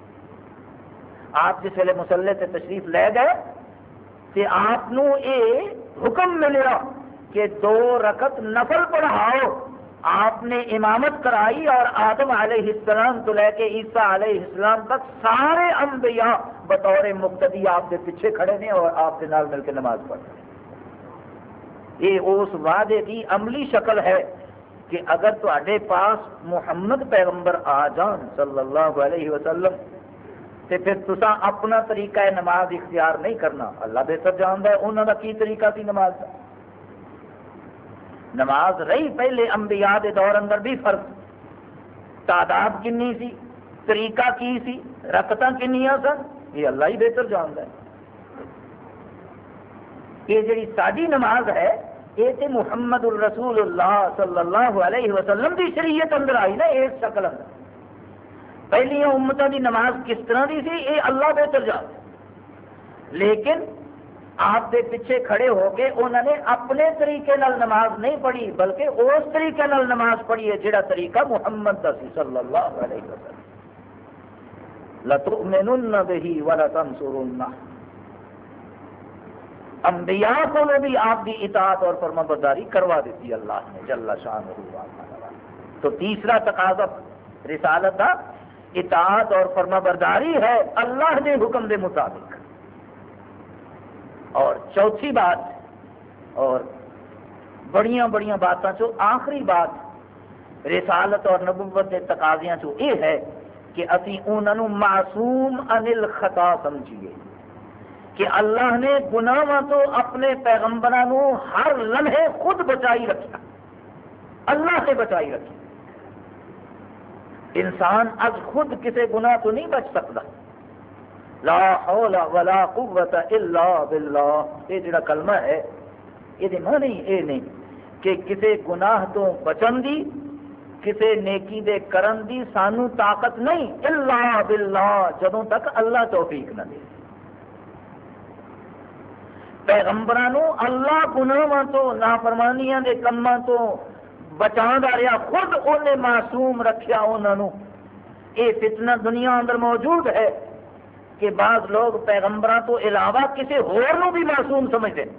آپ جس ویلے مصلی تے تشریف لے گئے تے آپ نو یہ حکم ملیا کہ دو رکعت نفل پڑھاؤ. آپ نے امامت کرائی اور آدم علیہ السلام تو لے کے عیسیٰ علیہ السلام تک سارے انبیاء بطور مقتدی آپ کے پیچھے کھڑے ہیں اور آپ کے نال مل کے نماز پڑھ رہے ہیں. یہ اس وعدے کی عملی شکل ہے کہ اگر تواڈے پاس محمد پیغمبر آ جان صلی اللہ علیہ وسلم تے پھر تسا اپنا طریقہ نماز اختیار نہیں کرنا. اللہ بہتر جانتا ہے انہوں کا کی طریقہ سی نماز کا. نماز رہی پہلے انبیاء دے دور اندر بھی فرض، تعداد کنی سی، طریقہ کی سی، رکعتاں کنیاں سن، یہ اللہ ہی بہتر جانتا ہے. یہ جڑی ساری نماز ہے یہ تے محمد الرسول اللہ صلی اللہ علیہ وسلم دی شریعت اندر آئی نا اس شکل اندر. پہلیاں امتوں دی نماز کس طرح دی سی یہ اللہ بہتر جانتا ہے، لیکن آپ دے پیچھے کھڑے ہو کے انہوں نے اپنے طریقے نال نماز نہیں پڑھی بلکہ اس طریقے نال نماز پڑھی ہے جڑا طریقہ محمد دا سی صلی اللہ علیہ وسلم. لَتُؤْمِنُنَّ بِهِ وَلَتَنْصُرُنَّهُ. انبیاء کو بھی آپ کی اطاعت اور فرمانبرداری کروا دیتی اللہ نے جل شانہ. تو تیسرا تقاضا رسالت کا اطاعت اور فرمانبرداری ہے اللہ کے حکم کے مطابق. اور چوتھی بات اور بڑیاں بڑیاں باتاں چو آخری بات رسالت اور نبوت کے تقاضیاں چو یہ ہے کہ اسی انہوں معصوم عن الخطا سمجھیے کہ اللہ نے گناہاں تو اپنے پیغمبرانو ہر لمحے خود بچائی رکھا، اللہ سے بچائی رکھی. انسان از خود کسی گناہ تو نہیں بچ سکتا. لا حول ولا قوت الا باللہ، یہ جڑا کلمہ ہے یہ معنی یہ نہیں کہ کسی گناہ تو بچن دی، کسی نیکی دے کرن دی سانو طاقت نہیں، الا باللہ جدوں تک اللہ توفیق نہ دے. پیغمبرانو اللہ گناہاں تو نافرمانیاں دے کماں تو بچا رہا، خود انہیں معصوم رکھیا انہوں. یہ فتنہ دنیا اندر موجود ہے کہ بعض لوگ پیغمبراں تو علاوہ کسی ہور نو بھی معصوم سمجھتے ہیں.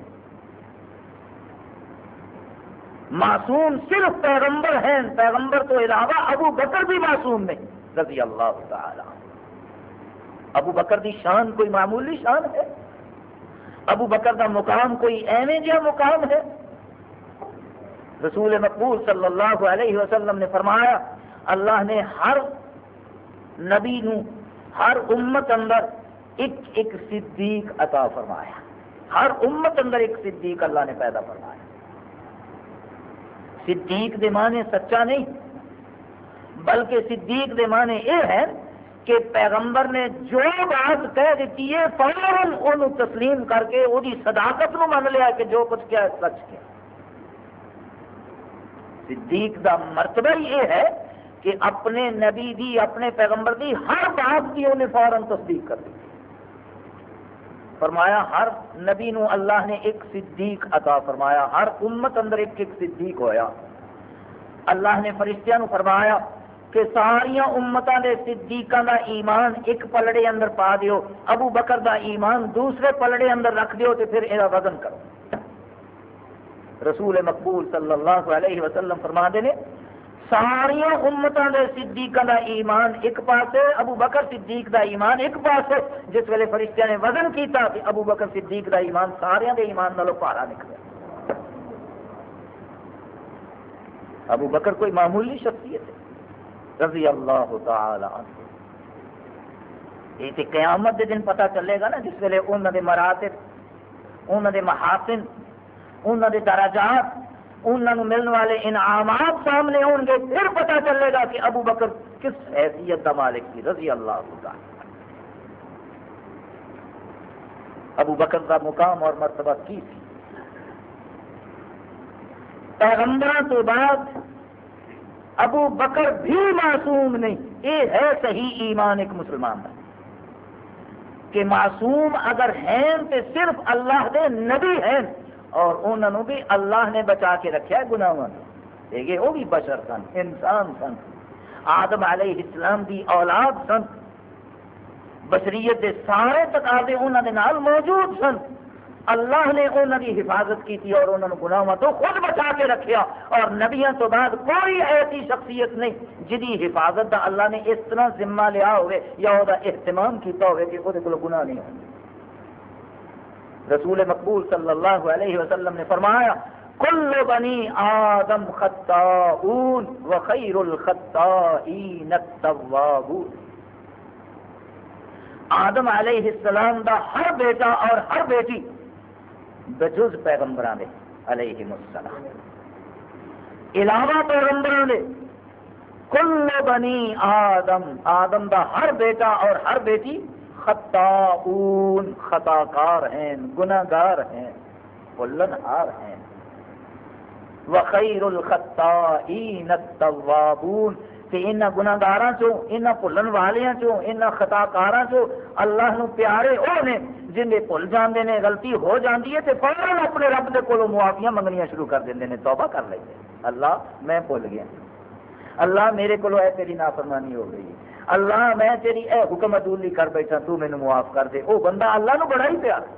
معصوم صرف پیغمبر ہیں، پیغمبر تو علاوہ ابو بکر بھی معصوم نہیں رضی اللہ تعالی. ابو بکر دی شان کوئی معمولی شان ہے؟ ابو بکر دا مقام کوئی ایویں جہا مقام ہے؟ رسول مقبول صلی اللہ علیہ وسلم نے فرمایا اللہ نے ہر نبی نو ہر امت اندر ایک ایک صدیق عطا فرمایا. ہر امت اندر ایک صدیق اللہ نے پیدا فرمایا. صدیق دے معنی سچا نہیں بلکہ صدیق دے معنی یہ ہے کہ پیغمبر نے جو بات کہہ دیتی ہے فوراً انہوں تسلیم کر کے وہ صداقت نو مان لیا کہ جو کچھ کیا ہے سچ کیا. صدیق دا مرتبہ یہ ہے کہ اپنے نبی دی اپنے پیغمبر دی ہر بات کی انہیں فوراً تصدیق کر دی. فرمایا ہر نبی نو اللہ نے ایک صدیق عطا فرمایا، ہر امت اندر ایک ایک صدیق ہویا. اللہ نے فرشتیاں نو فرمایا کہ ساریاں امتاں دے صدیقاں دا ایمان ایک پلڑے اندر پا دیو، ابو بکر دا ایمان دوسرے پلڑے اندر رکھ دیو تے پھر یہ وزن کرو. رسول مقبول صلی اللہ علیہ وسلم فرماتے ہیں ساریاں امتاں دے صدیقاں دا ایمان ایک پاسے، ابو بکر صدیق دا ایمان ایک پاسے. جس ویلے فرشتیاں نے وزن کیتا کہ ابو بکر صدیق دا ایمان ساریاں دے ایمان نالوں بھارا نکلیا. ابو بکر کوئی معمولی شخصیت ہے رضی اللہ تعالی عنہ. یہ تو قیامت دے دن پتہ چلے گا نا جس ویلے انہوں دے مراتب، انہوں دے محاسن، انہوں دے درجات، انہوں ملنے والے انعامات سامنے ہوں گے، پھر پتہ چلے گا کہ ابو بکر کس حیثیت کا مالک تھی رضی اللہ تعالی. ابو بکر کا مقام اور مرتبہ کی تھی. پیغمبروں تو بعد ابو بکر بھی معصوم نہیں. یہ ہے صحیح ایمان ایک مسلمان کا کہ معصوم اگر ہیں تو صرف اللہ دے نبی ہیں اور انہوں بھی اللہ نے بچا کے رکھا ہے گناہوں سے. دیکھیں وہ بھی بشر سن، انسان سن، آدم علیہ السلام دی اولاد سن. بشریت دے سارے تقاضے انہوں دے نال موجود سن. اللہ نے انہوں کی حفاظت کی تھی اور انہوں نے گناہوں تو خود بچا کے رکھیا. اور نبیوں تو بعد کوئی ایسی شخصیت نہیں جدی حفاظت دا اللہ نے اس طرح ذمہ لیا ہوئے یا وہ اہتمام کیتا ہوئے کہ وہ گناہ نہیں ہوں. رسول مقبول صلی اللہ علیہ وسلم نے فرمایا کل بنی آدم خطاؤون وخیر الخطائین التوابون. آدم علیہ السلام دا ہر بیٹا اور ہر بیٹی بجز پیغمبران دے علیہ السلام، علاوہ پیغمبروں دے کل بنی آدم، آدم دا ہر بیٹا اور ہر بیٹی خطاؤن، خطا کار ہیں، گناہگار ہیں، بلنہار ہیں۔ وخیر الخطائین التوابون، کہ انہاں گناہگاراں چوں، انہاں بھلن والیاں چوں، انہاں خطا کاراں چوں اللہ نو پیارے وہ نے جن دے بھل جاندے نے، غلطی ہو جاندی ہے تے فوراً اپنے رب دے کولوں معافیاں منگنیاں شروع کر دیندے نے، توبہ کر لیندے، اللہ میں بھول گیا، اللہ میرے کولوں اے تیری نافرمانی ہو گئی، اللہ میں تیری اے حکم عدولی کر بیٹھا، تو مینوں معاف کر دے۔ او بندہ اللہ نو بڑا ہی پیار۔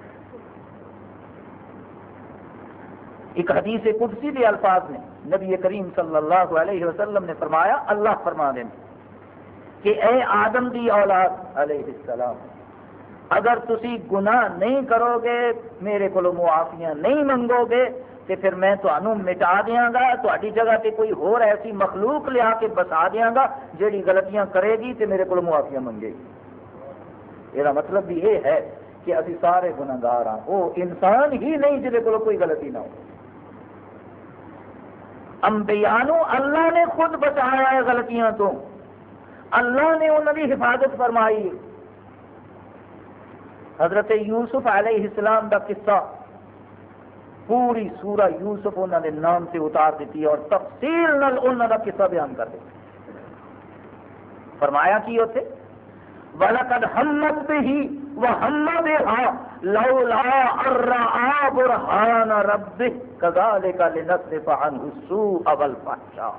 ایک حدیث قدسی کے الفاظ نے نبی کریم صلی اللہ علیہ وسلم نے فرمایا، اللہ فرما دیں کہ اے آدم دی اولاد علیہ السلام، اگر تسی گناہ نہیں کرو گے، میرے کو معافیاں نہیں منگو گے، تو پھر میں تمہیں مٹا دیاں گا، تہاڈی جگہ تے کوئی ہور ایسی مخلوق لیا کے بسا دیاں گا جیڑی غلطیاں کرے گی تے میرے کو معافیاں منگے گی۔ یہ مطلب بھی یہ ہے کہ اسی سارے گناہگار ہاں، وہ انسان ہی نہیں جہے کو کوئی غلطی نہ ہو۔ انبیاء نو اللہ نے خود بچایا ہے غلطیاں تو، اللہ نے انہوں کی حفاظت فرمائی۔ حضرت یوسف علیہ السلام کا قصہ پوری سورہ یوسف انہوں نے نام سے اتار دیتی اور تفصیل نال انہوں کا قصہ بیان کر دیتی۔ فرمایا کی ہوتے وَلَقَدْ هَمَّتْ بِهِ وَهَمَّ بِهَا لَوْلَا أَن رَّأَىٰ بُرْهَانَ رَبِّهِ كَذَٰلِكَ لِنَصْرِفَ عَنْهُ السُّوءَ وَالْفَحْشَاءَ،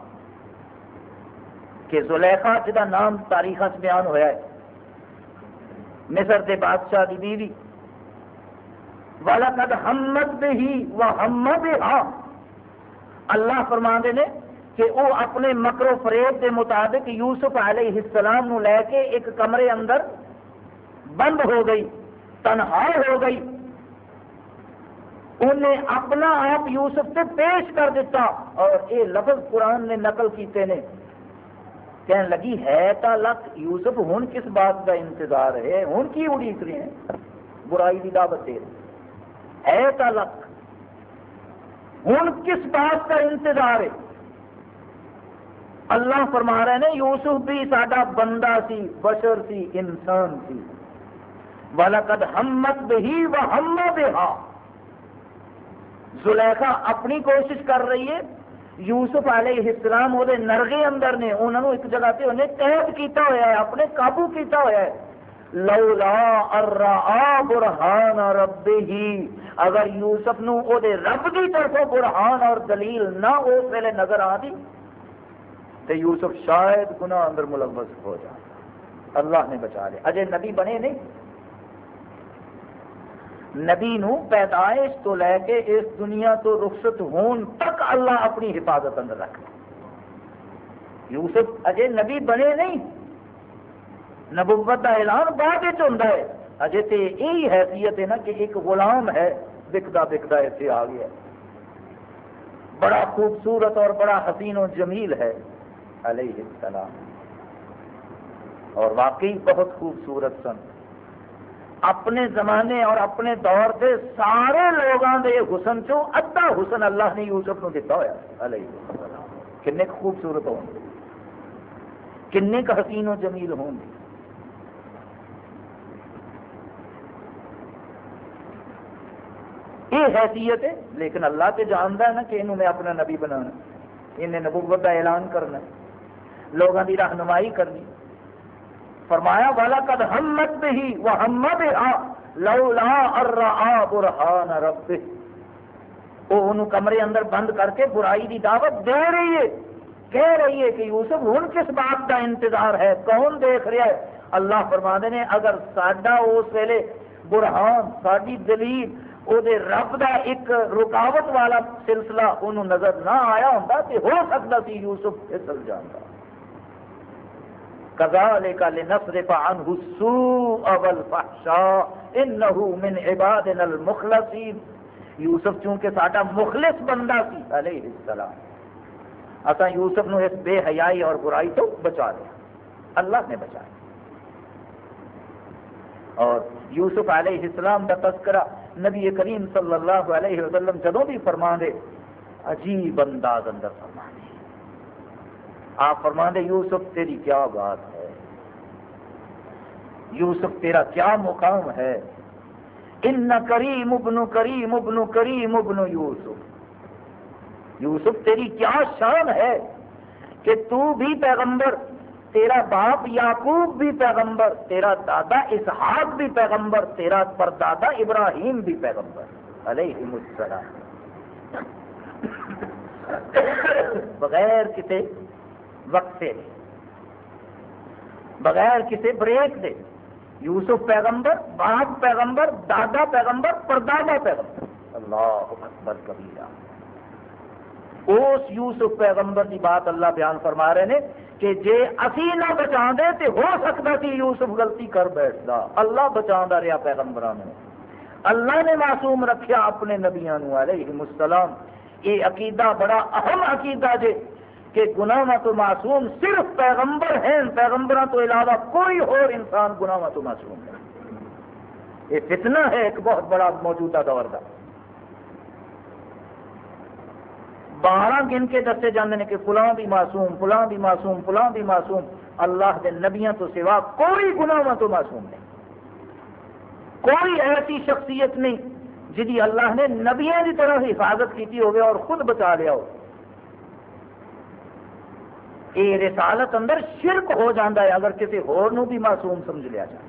کہ زلیخا جدا نام تاریخ سے بیان ہوا ہے، مصر کے بادشاہ کی بیوی، وَلَقَدْ هَمَّتْ بِهِ وَهَمَّ بِهَا، اللہ فرماندے نے کہ وہ اپنے مکر و فریب کے مطابق یوسف علیہ السلام نو لے کے ایک کمرے اندر بند ہو گئی، تنہا ہو گئی، انہیں اپنا آپ یوسف سے پیش کر دیتا، اور یہ لفظ قرآن نے نقل کیتے نے، کہنے لگی ہے تا لک یوسف ہن کس بات کا انتظار ہے، ہن کی اڑیک رہے ہیں، برائی کی دعوت دے رہے ہے تا لک، ہن کس بات کا انتظار ہے۔ اللہ فرما رہے ہیں یوسف بھی ساڈا بندہ سی، بشر سی، انسان سی۔ وَلَقَدْ هَمَّتْ بِهِ وَهَمَّ بِهَا، زلیخا اپنی کوشش کر رہی ہے، یوسف علیہ السلام وہ نرغے اندر نے، انہوں نے ایک جگہ سے انہیں قید کیتا ہوا ہے، اپنے قابو کیتا ہوا ہے۔ لولا ان رأى برہان ربہ، اگر یوسف نو او دے رب کی طرفوں برہان اور دلیل نہ اس ویلے نظر آ دی تو یوسف شاید گناہ اندر ملوث ہو جائے، اللہ نے بچا لیا۔ اجے نبی بنے نہیں، نبی نو پیدائش تو لے کے اس دنیا تو رخصت ہون تک اللہ اپنی حفاظت اندر رکھ، یوسف اجے نبی بنے نہیں، نبوت کا اعلان بعد ہوتا ہے، اجے تو یہی حیثیت ہے نا کہ ایک غلام ہے، بکدا بکدا اتنے آ گیا، بڑا خوبصورت اور بڑا حسین و جمیل ہے علیہ السلام، اور واقعی بہت خوبصورت سن، اپنے زمانے اور اپنے دور سے سارے لوگوں کے حسن چو ادھا حسن اللہ نے یوسف کو دیتا ہوا علیہ السلام۔ کنے خوبصورت ہوں گے، کنے کا حسین و جمیل ہوں گے۔ یہ حیثیت ہے، لیکن اللہ تو جانتا ہے نا کہ انہوں نے اپنا نبی بنانا، انہیں نبوت کا اعلان کرنا، لوگوں کی رہنمائی کرنی۔ فرمایا وَلَقَدْ هَمَّتْ بِهِ وَهَمَّ بِهَا لَوْلَا أَن رَّأَىٰ بُرْهَانَ رَبِّهِ، وہ انہوں کمرے اندر بند کر کے برائی کی دعوت دے رہی ہے، کہہ رہی ہے کہ یوسف ہن کس بات کا انتظار ہے، کون دیکھ رہا ہے۔ اللہ فرماندے نے اگر ساڈا اس ویلے برہان، ساری دلیل، وہ رب کا ایک رکاوٹ والا سلسلہ انہوں نظر نہ آیا ہوتا تو ہو سکتا سی یوسف پھسل جاتا۔ كَذَلِكَ لِنَصْرِفَ عَنْهُ السُّوءَ وَالْفَحْشَاءَ إِنَّهُ مِنْ عِبَادِنَا الْمُخْلَصِينَ، یوسف چونکہ ساڈا مخلص بندہ سی علیہ السلام، اساں یوسف نو اس بے حیائی اور برائی تو بچا لیا، اللہ نے بچایا۔ اور یوسف علیہ السلام کا تذکرہ نبی کریم صلی اللہ علیہ وسلم جدوں بھی فرما دے عجیب انداز اندر فرما دے. آپ فرما دے یوسف تیری کیا بات ہے، یوسف تیرا کیا مقام ہے. ان کریم ابن کریم ابن کریم ابن یوسف، یوسف تیری کیا شان ہے کہ تو بھی پیغمبر، تیرا باپ یعقوب بھی پیغمبر، تیرا دادا اسحاق بھی پیغمبر، تیرا پردادا ابراہیم بھی پیغمبر علیہ السلام. بغیر کسی وقفے دے، بغیر کسی بریک دے، یوسف پیغمبر، باپ پیغمبر، دادا پیغمبر، پردادا پیغمبر. اللہ اکبر کبیرہ. اس یوسف پیغمبر کی بات اللہ بیان فرما رہے ہیں کہ جے اسی نہ بچا دے تو ہو سکتا کہ یوسف غلطی کر بیٹھتا. اللہ بچا رہا پیغمبروں نے، اللہ نے معصوم رکھیا اپنے نبیاں علیہ السلام. یہ عقیدہ بڑا اہم عقیدہ جے کہ گناہاں تو معصوم صرف پیغمبر ہیں، پیغمبروں تو علاوہ کوئی اور انسان گناہاں تو معصوم نہیں. یہ فتنہ ہے ایک بہت بڑا موجودہ دور کا. بارہ گن کے دسے جاندے ہیں کہ فلاں بھی معصوم، فلاں بھی معصوم، فلاں بھی معصوم. اللہ کے نبیوں تو سوا کوئی گناہاں تو معصوم نہیں. کوئی ایسی شخصیت نہیں جدی اللہ نے نبیوں کی طرح حفاظت کی ہوگی اور خود بچا لیا ہو. یہ رسالت اندر شرک ہو جاتا ہے اگر کسی ہور نو بھی معصوم سمجھ لیا جائے.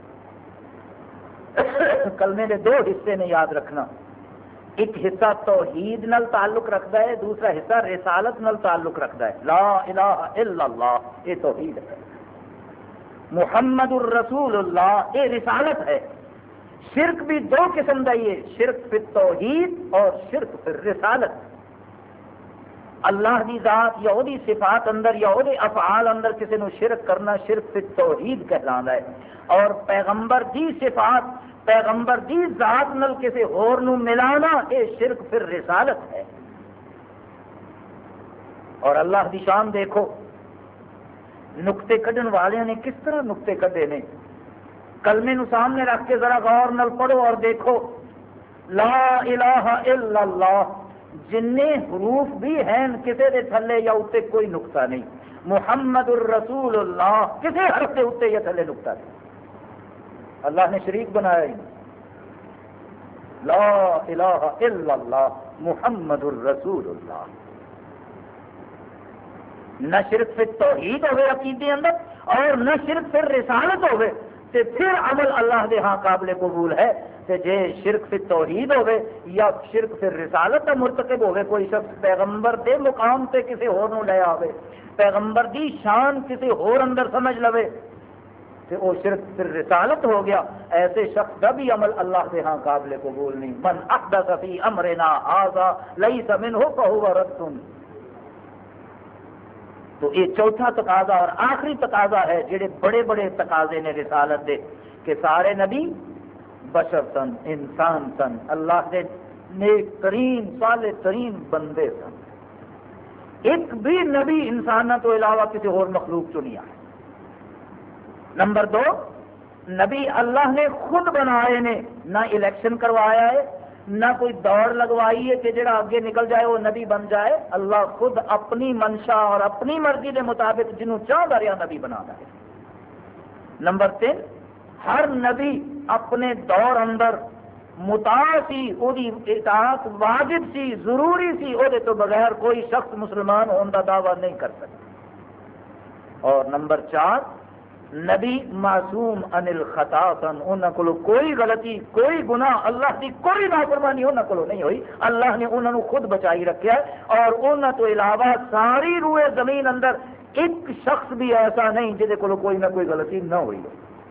کلمے کے دو حصے نے یاد رکھنا، ایک حصہ توحید نال تعلق رکھتا ہے، دوسرا حصہ رسالت نال تعلق رکھتا ہے. لا الہ الا اللہ یہ توحید ہے، محمد الرسول اللہ یہ رسالت ہے. شرک بھی دو قسم کا ہی ہے، شرک فی توحید اور شرک فی رسالت. اللہ کی ذات یا وہی صفات اندر یا وہی افعال اندر کسی نو شرک کرنا شرک فی توحید کہلانا ہے. اور پیغمبر دی صفات پیغمبر دی ذات نل کسی ہور نو ملانا یہ شرک فی رسالت ہے. اور اللہ دی شان دیکھو، نقطے کڈن والے نے کس طرح نقطے کڈے نے. کلمے نو سامنے رکھ کے ذرا غور نال پڑھو اور دیکھو لا الہ الا اللہ جن حروف بھی ہیں کسی دے تھلے یا اتنے کوئی نقطہ نہیں. محمد الرسول اللہ کسی حرف کے اتنے یا تھلے نقطہ نہیں. اللہ نے شریک بنایا ہی لا الہ الا اللہ محمد الرسول اللہ. نہ شرک فی توحید ہوئے عقیدے اندر اور نہ شرک فی رسالت ہوئے تے پھر عمل اللہ دے ہاں قابل قبول ہے. تے جے شرک فی توحید ہوئے یا شرک فی رسالت کا مرتکب ہوئے، کوئی شخص پیغمبر دے مقام تے کسی ہور نو لے آوے، پیغمبر دی شان کسی ہور اندر سمجھ لوے تے وہ شرک فی رسالت ہو گیا. ایسے شخص کا بھی عمل اللہ دے ہاں قابل قبول نہیں. من احدث فی امرنا ھذا لیس منہ فہو رد. تو یہ چوتھا تقاضا اور آخری تقاضا ہے جڑے بڑے بڑے تقاضے نے رسالت دے کہ سارے نبی بشر سن، انسان سن، اللہ کے نیک ترین صالح ترین بندے سن. ایک بھی نبی انسانوں تو علاوہ کسی اور مخلوق چ نہیں آیا. نمبر دو، نبی اللہ نے خود بنائے نے، نہ الیکشن کروایا ہے نہ کوئی دوڑ لگوائی ہے کہ جڑا آگے نکل جائے وہ نبی بن جائے. اللہ خود اپنی منشا اور اپنی مرضی کے مطابق جنہوں چاہ رہا نبی بنا ہے. نمبر تین، ہر نبی اپنے دور اندر مطاع سی، وہی اطاعت واجب سی، ضروری سی، وہ تو بغیر کوئی شخص مسلمان ہونے کا دعویٰ نہیں کر سکتا. اور نمبر چار، نبی معصوم عن الخطا سن، انہوں کو کوئی غلطی کوئی گناہ اللہ کی کوئی نافرمانی انہوں کو نہیں ہوئی. اللہ نے انہوں خود بچائی رکھا اور انہوں تو علاوہ ساری روئے زمین اندر ایک شخص بھی ایسا نہیں جہد کو کوئی نہ کوئی غلطی نہ ہوئی.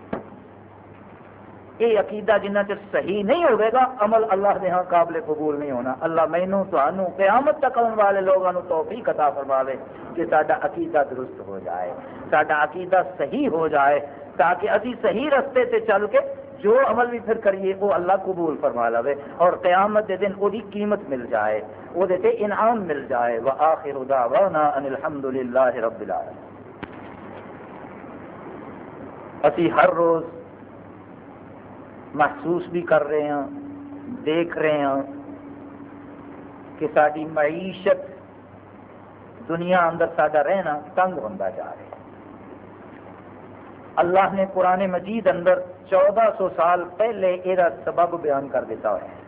یہ عقیدہ جنہ چر صحیح نہیں ہوئے گا عمل اللہ نے ہاں قابل قبول نہیں ہونا. اللہ مینوں تانوں قیامت تک آنے والے لوگوں توفیق عطا فرماوے کہ ساڈا عقیدہ درست ہو جائے، ساڈا عقیدہ صحیح ہو جائے، تاکہ اسی صحیح رستے سے چل کے جو عمل بھی پھر کریے وہ اللہ قبول فرما لے اور قیامت دے دن وہی قیمت مل جائے، وہ تے انعام مل جائے. وآخر دعوانا ان الحمد للہ رب العالمین. اسی ہر روز محسوس بھی کر رہے ہیں، دیکھ رہے ہیں کہ ساری معیشت دنیا اندر ساڈا رہنا تنگ ہوتا جا رہا ہے۔ اللہ نے قرآن مجید اندر چودہ سو سال پہلے یہ سبب بیان کر دیتا ہوا ہے۔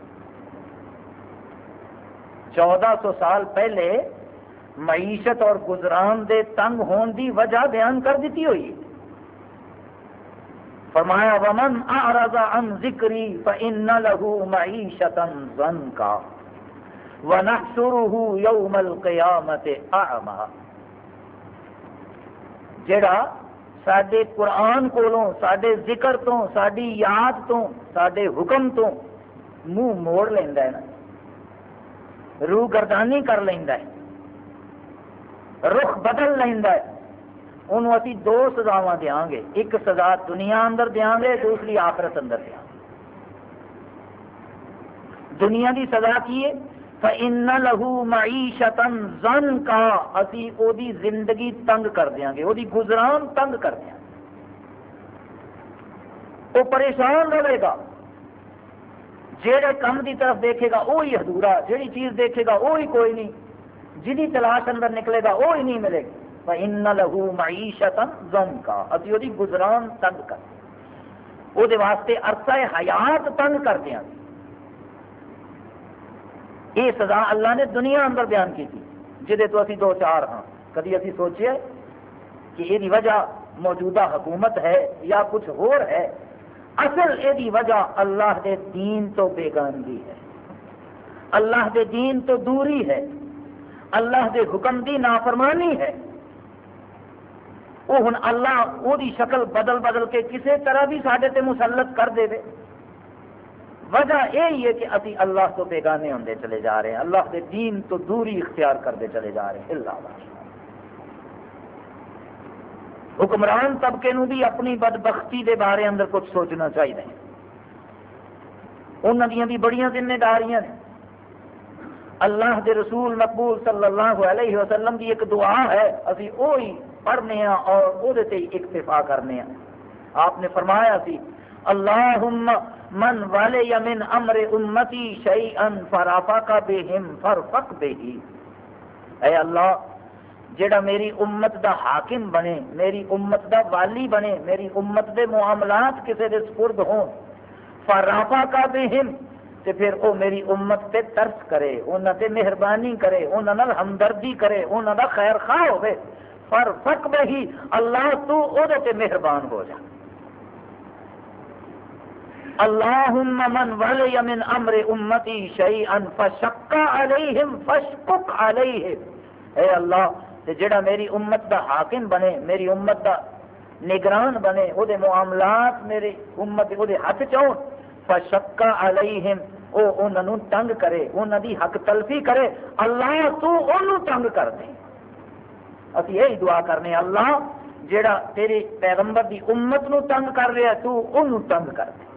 چودہ سو سال پہلے معیشت اور گزران دے تنگ ہون دی وجہ بیان کر دیتی ہوئی۔ فرمایا ومن اعرض عن ذکری فإن له معیشۃ ضنکا وَنَحْشُرُهُ يَوْمَ الْقِيَامَةِ أَعْمَى، جڑا ساڈے قرآن کولوں، ساڈے ذکر تو، ساڈی یاد تو، ساڈے حکم تو منہ موڑ لیندا ہے نا، روح گردانی کر لیندا ہے، رخ بدل لیندا ہے، انہوں اسی دو سزاواں دیاں گے، ایک سزا دنیا اندر دیاں گے، دوسری آخرت اندر دیاں گے۔ دنیا دی سزا کی ہے فَإِنَّ لَهُ مَعِيشَةً ضَنْكَا، اسی او دی زندگی تنگ کر دیاں گے، او دی گزران تنگ کر دیاں گے، وہ پریشان رہے گا، جیڑے کم دی طرف دیکھے گا وہی ادھورا، جیڑی چیز دیکھے گا وہی کوئی نہیں، جنی تلاش اندر نکلے گا وہی نہیں ملے گی۔ فَإِنَّ لَهُ مَعِيشَةً ضَنْكَا، اسی او دی گزران تنگ کر دیاں گے، او دے واسطے عرصہ حیات تنگ کر دیاں گے۔ یہ سزا اللہ نے دنیا اندر بیان کی تھی، جہے تو اسی دو چار ہاں، کدی اسی سوچے کہ یہ وجہ موجودہ حکومت ہے یا کچھ اور ہے؟ اصل یہ وجہ اللہ دے دین تو بیگانگی ہے، اللہ دے دین تو دوری ہے، اللہ دے حکم دی نافرمانی ہے۔ وہ ہن اللہ وہ دی شکل بدل بدل کے کسی طرح بھی ساڈے تے مسلط کر دے دے، وجہ یہی ہے کہ ابھی اللہ تو بیگانے ہوندے چلے جا رہے ہیں، اللہ کے دین تو دوری اختیار کرتے چلے جا رہے ہیں۔ اللہ حکمران طبقے نو بھی اپنی بدبختی دے بارے اندر کچھ سوچنا چاہیے، انہاں دیاں بھی بڑیاں ذمہ داریاں نے۔ اللہ دے رسول مقبول صلی اللہ علیہ وسلم کی ایک دعا ہے، اسی وہی پڑھنے ہیں اور وہ اکتفا کرنے ہیں۔ آپ نے فرمایا سی اللہم من ولی من امر امتی شیئا فرافق بہم فرفق بہی، اے اللہ جڑا میری امت دا حاکم بنے، میری امت دا والی بنے، میری امت دے معاملات کسی دے سپرد ہون، فرافق بہم، تے پھر او میری امت تے ترس کرے، انہاں تے مہربانی کرے، انہاں نال ہمدردی کرے، انہاں دا خیر خواہ ہوے، فرفق بہی، اللہ تو او دے تے مہربان ہو جا۔ اللہم من ولی من امر امتی شیئا فشق علیہم فشقق علیہم، اے اللہ جڑا میری امت دا حاکم بنے، میری امت دا نگران بنے، او دے معاملات میری امت او دے ہاتھ چون، فشق علیہم، او انہوں تنگ کرے، انہوں دی حق تلفی کرے، اللہ تو انہوں تنگ کر دے۔ اسی یہی دعا کرنے اللہ جڑا تیرے پیغمبر دی امت نو تنگ کر رہا تو انہوں تنگ کر دے۔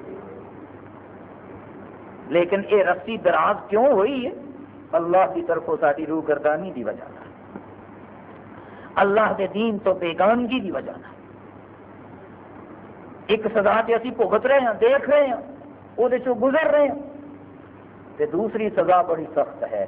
لیکن یہ رسی دراز کیوں ہوئی ہے؟ اللہ کی طرف ساری روح گردانی دی وجہ ہے، اللہ دے دین تو بیگانگی دی وجہ ہے۔ ایک سزا تے اسی بھگت رہے ہیں، دیکھ رہے ہیں، وہ گزر رہے ہیں، تے دوسری سزا بڑی سخت ہے۔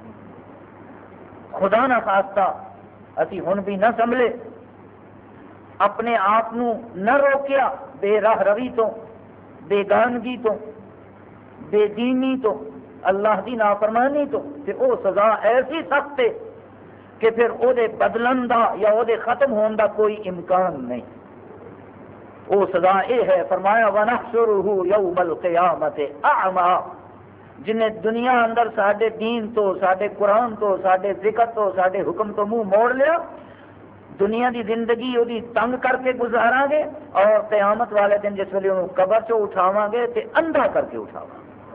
خدا نہ خواستہ اسی ہن بھی نہ سنبھلے، اپنے آپ نہ روکیا بے راہ روی تو، بیگانگی تو، بے دینی تو، اللہ دی نافرمانی تو، تے او سزا ایسی سخت ہے کہ پھر او دے بدلن دا یا او دے ختم ہون دا کوئی امکان نہیں۔ او سزا اے ہے، فرمایا وَنَحْشُرُهُ يَوْمَ الْقِيَامَةِ أَعْمَى، جنہیں دنیا اندر ساڈے دین تو، ساڈے قرآن تو، ساڈے ذکر تو، ساڈے حکم تو منہ موڑ لیا، دنیا دی زندگی وہ تنگ کر کے گزاراں گے، اور قیامت والے دن جس ویلے انہوں قبر چو اٹھاواں گے تے اندھا کر کے اٹھاواں،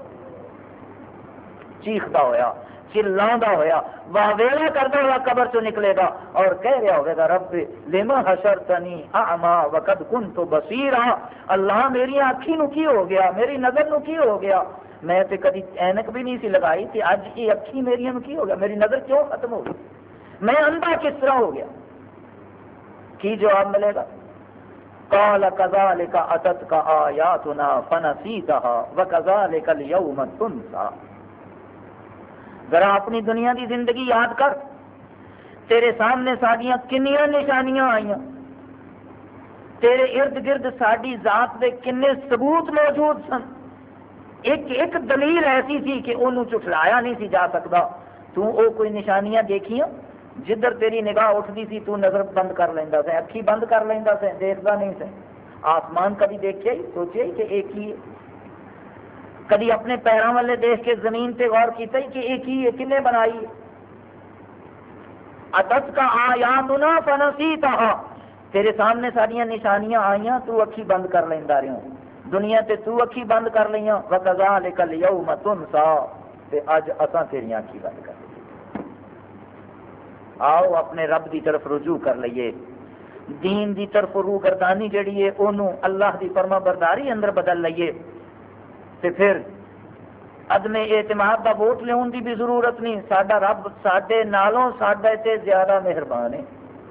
چیخدا ہویا، چلانا ہویا، واویلا کرتا ہوا قبر چو نکلے گا اور کہہ رہا ہوگا رب لما حشرتنی اعما وقد کنت بصیرا، اللہ میری آنکھی نو کی ہو گیا، میری نظر نو کی ہو گیا، میں تے کدی اینک بھی نہیں سی لگائی تے اج یہ اکھی میری نو کی ہو گیا، میری نظر کیوں ختم ہو گئی، میں اندھا کس طرح ہو گیا؟ کی جواب ملے گا؟ قال كذلك اتتك آیاتنا فنسیتها وكذلك اليوم تنسى. ذرا اپنی دنیا دی زندگی یاد کر، تیرے سامنے ساڈیاں کنیاں نشانیاں آئیاں، تیرے ارد گرد ساری ذات دے کنے ثبوت موجود سن، ایک ایک دلیل ایسی تھی کہ انہوں چٹلایا نہیں سی جا سکتا. تو او کوئی نشانیاں دیکھیاں؟ جدھر تیری نگاہ اٹھتی سی تو نظر بند کر لینا سے، اکھی بند کر لینا سے، دیکھتا نہیں سے. آسمان کبھی دیکھے ہی سوچے ہی کہ ایک ہی ہے؟ کبھی اپنے پیروں والے دیکھ کے زمین تے غور کیتا ہی کہ ایک ہی ہے، کنے بنائی ہے؟ اتت کا آیاتنا فنسیتھا، تیرے سامنے ساریاں نشانیاں آئیاں تو اکھی بند کر لینا رہے ہوں، دنیا تے تو اکھی بند کر لیاں. وکذالک الیوم تنسا، تے اج اساں تیریاں اکھی بند کر لیں. آؤ اپنے رب دی طرف رجوع کر لئیے، دین دی طرف روح گردانی جڑی ہے انہوں اللہ دی فرما برداری اندر بدل لئیے. تے پھر عدم اعتماد دا ووٹ لیون دی بھی ضرورت نہیں. ساڈا رب ساڈے نالوں ساڈے تے زیادہ مہربان ہے.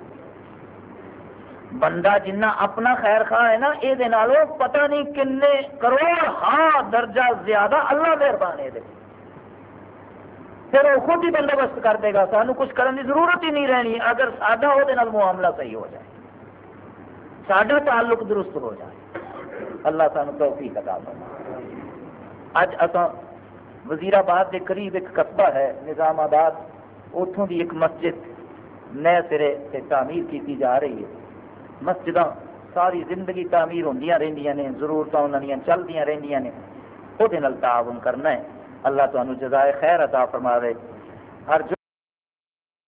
بندہ جنہ اپنا خیر خواہ ہے نا، یہ دے نالوں پتہ نہیں کنے کروڑ ہاں درجہ زیادہ اللہ مہربان ہے. پھر وہ خود ہی بندوبست کر دے گا، سانو کچھ کرنے کی ضرورت ہی نہیں رہنی اگر ساڈا وہ معاملہ صحیح ہو جائے، ساڈا تعلق درست ہو جائے. اللہ سانو توفیق عطا فرمائے. اج اساں وزیر آباد کے قریب ایک قصبہ ہے نظام آباد، اتوں کی ایک مسجد نئے سرے سے تعمیر کی جا رہی ہے. مسجد ساری زندگی تعمیر ہوندیاں رہندیاں نے، ضرورتاں انہاں دیاں چلدیاں رہندیاں نے، وہ تعاون کرنا ہے. اللہ تعالیٰ جزائے خیر عطا فرماوے. ہر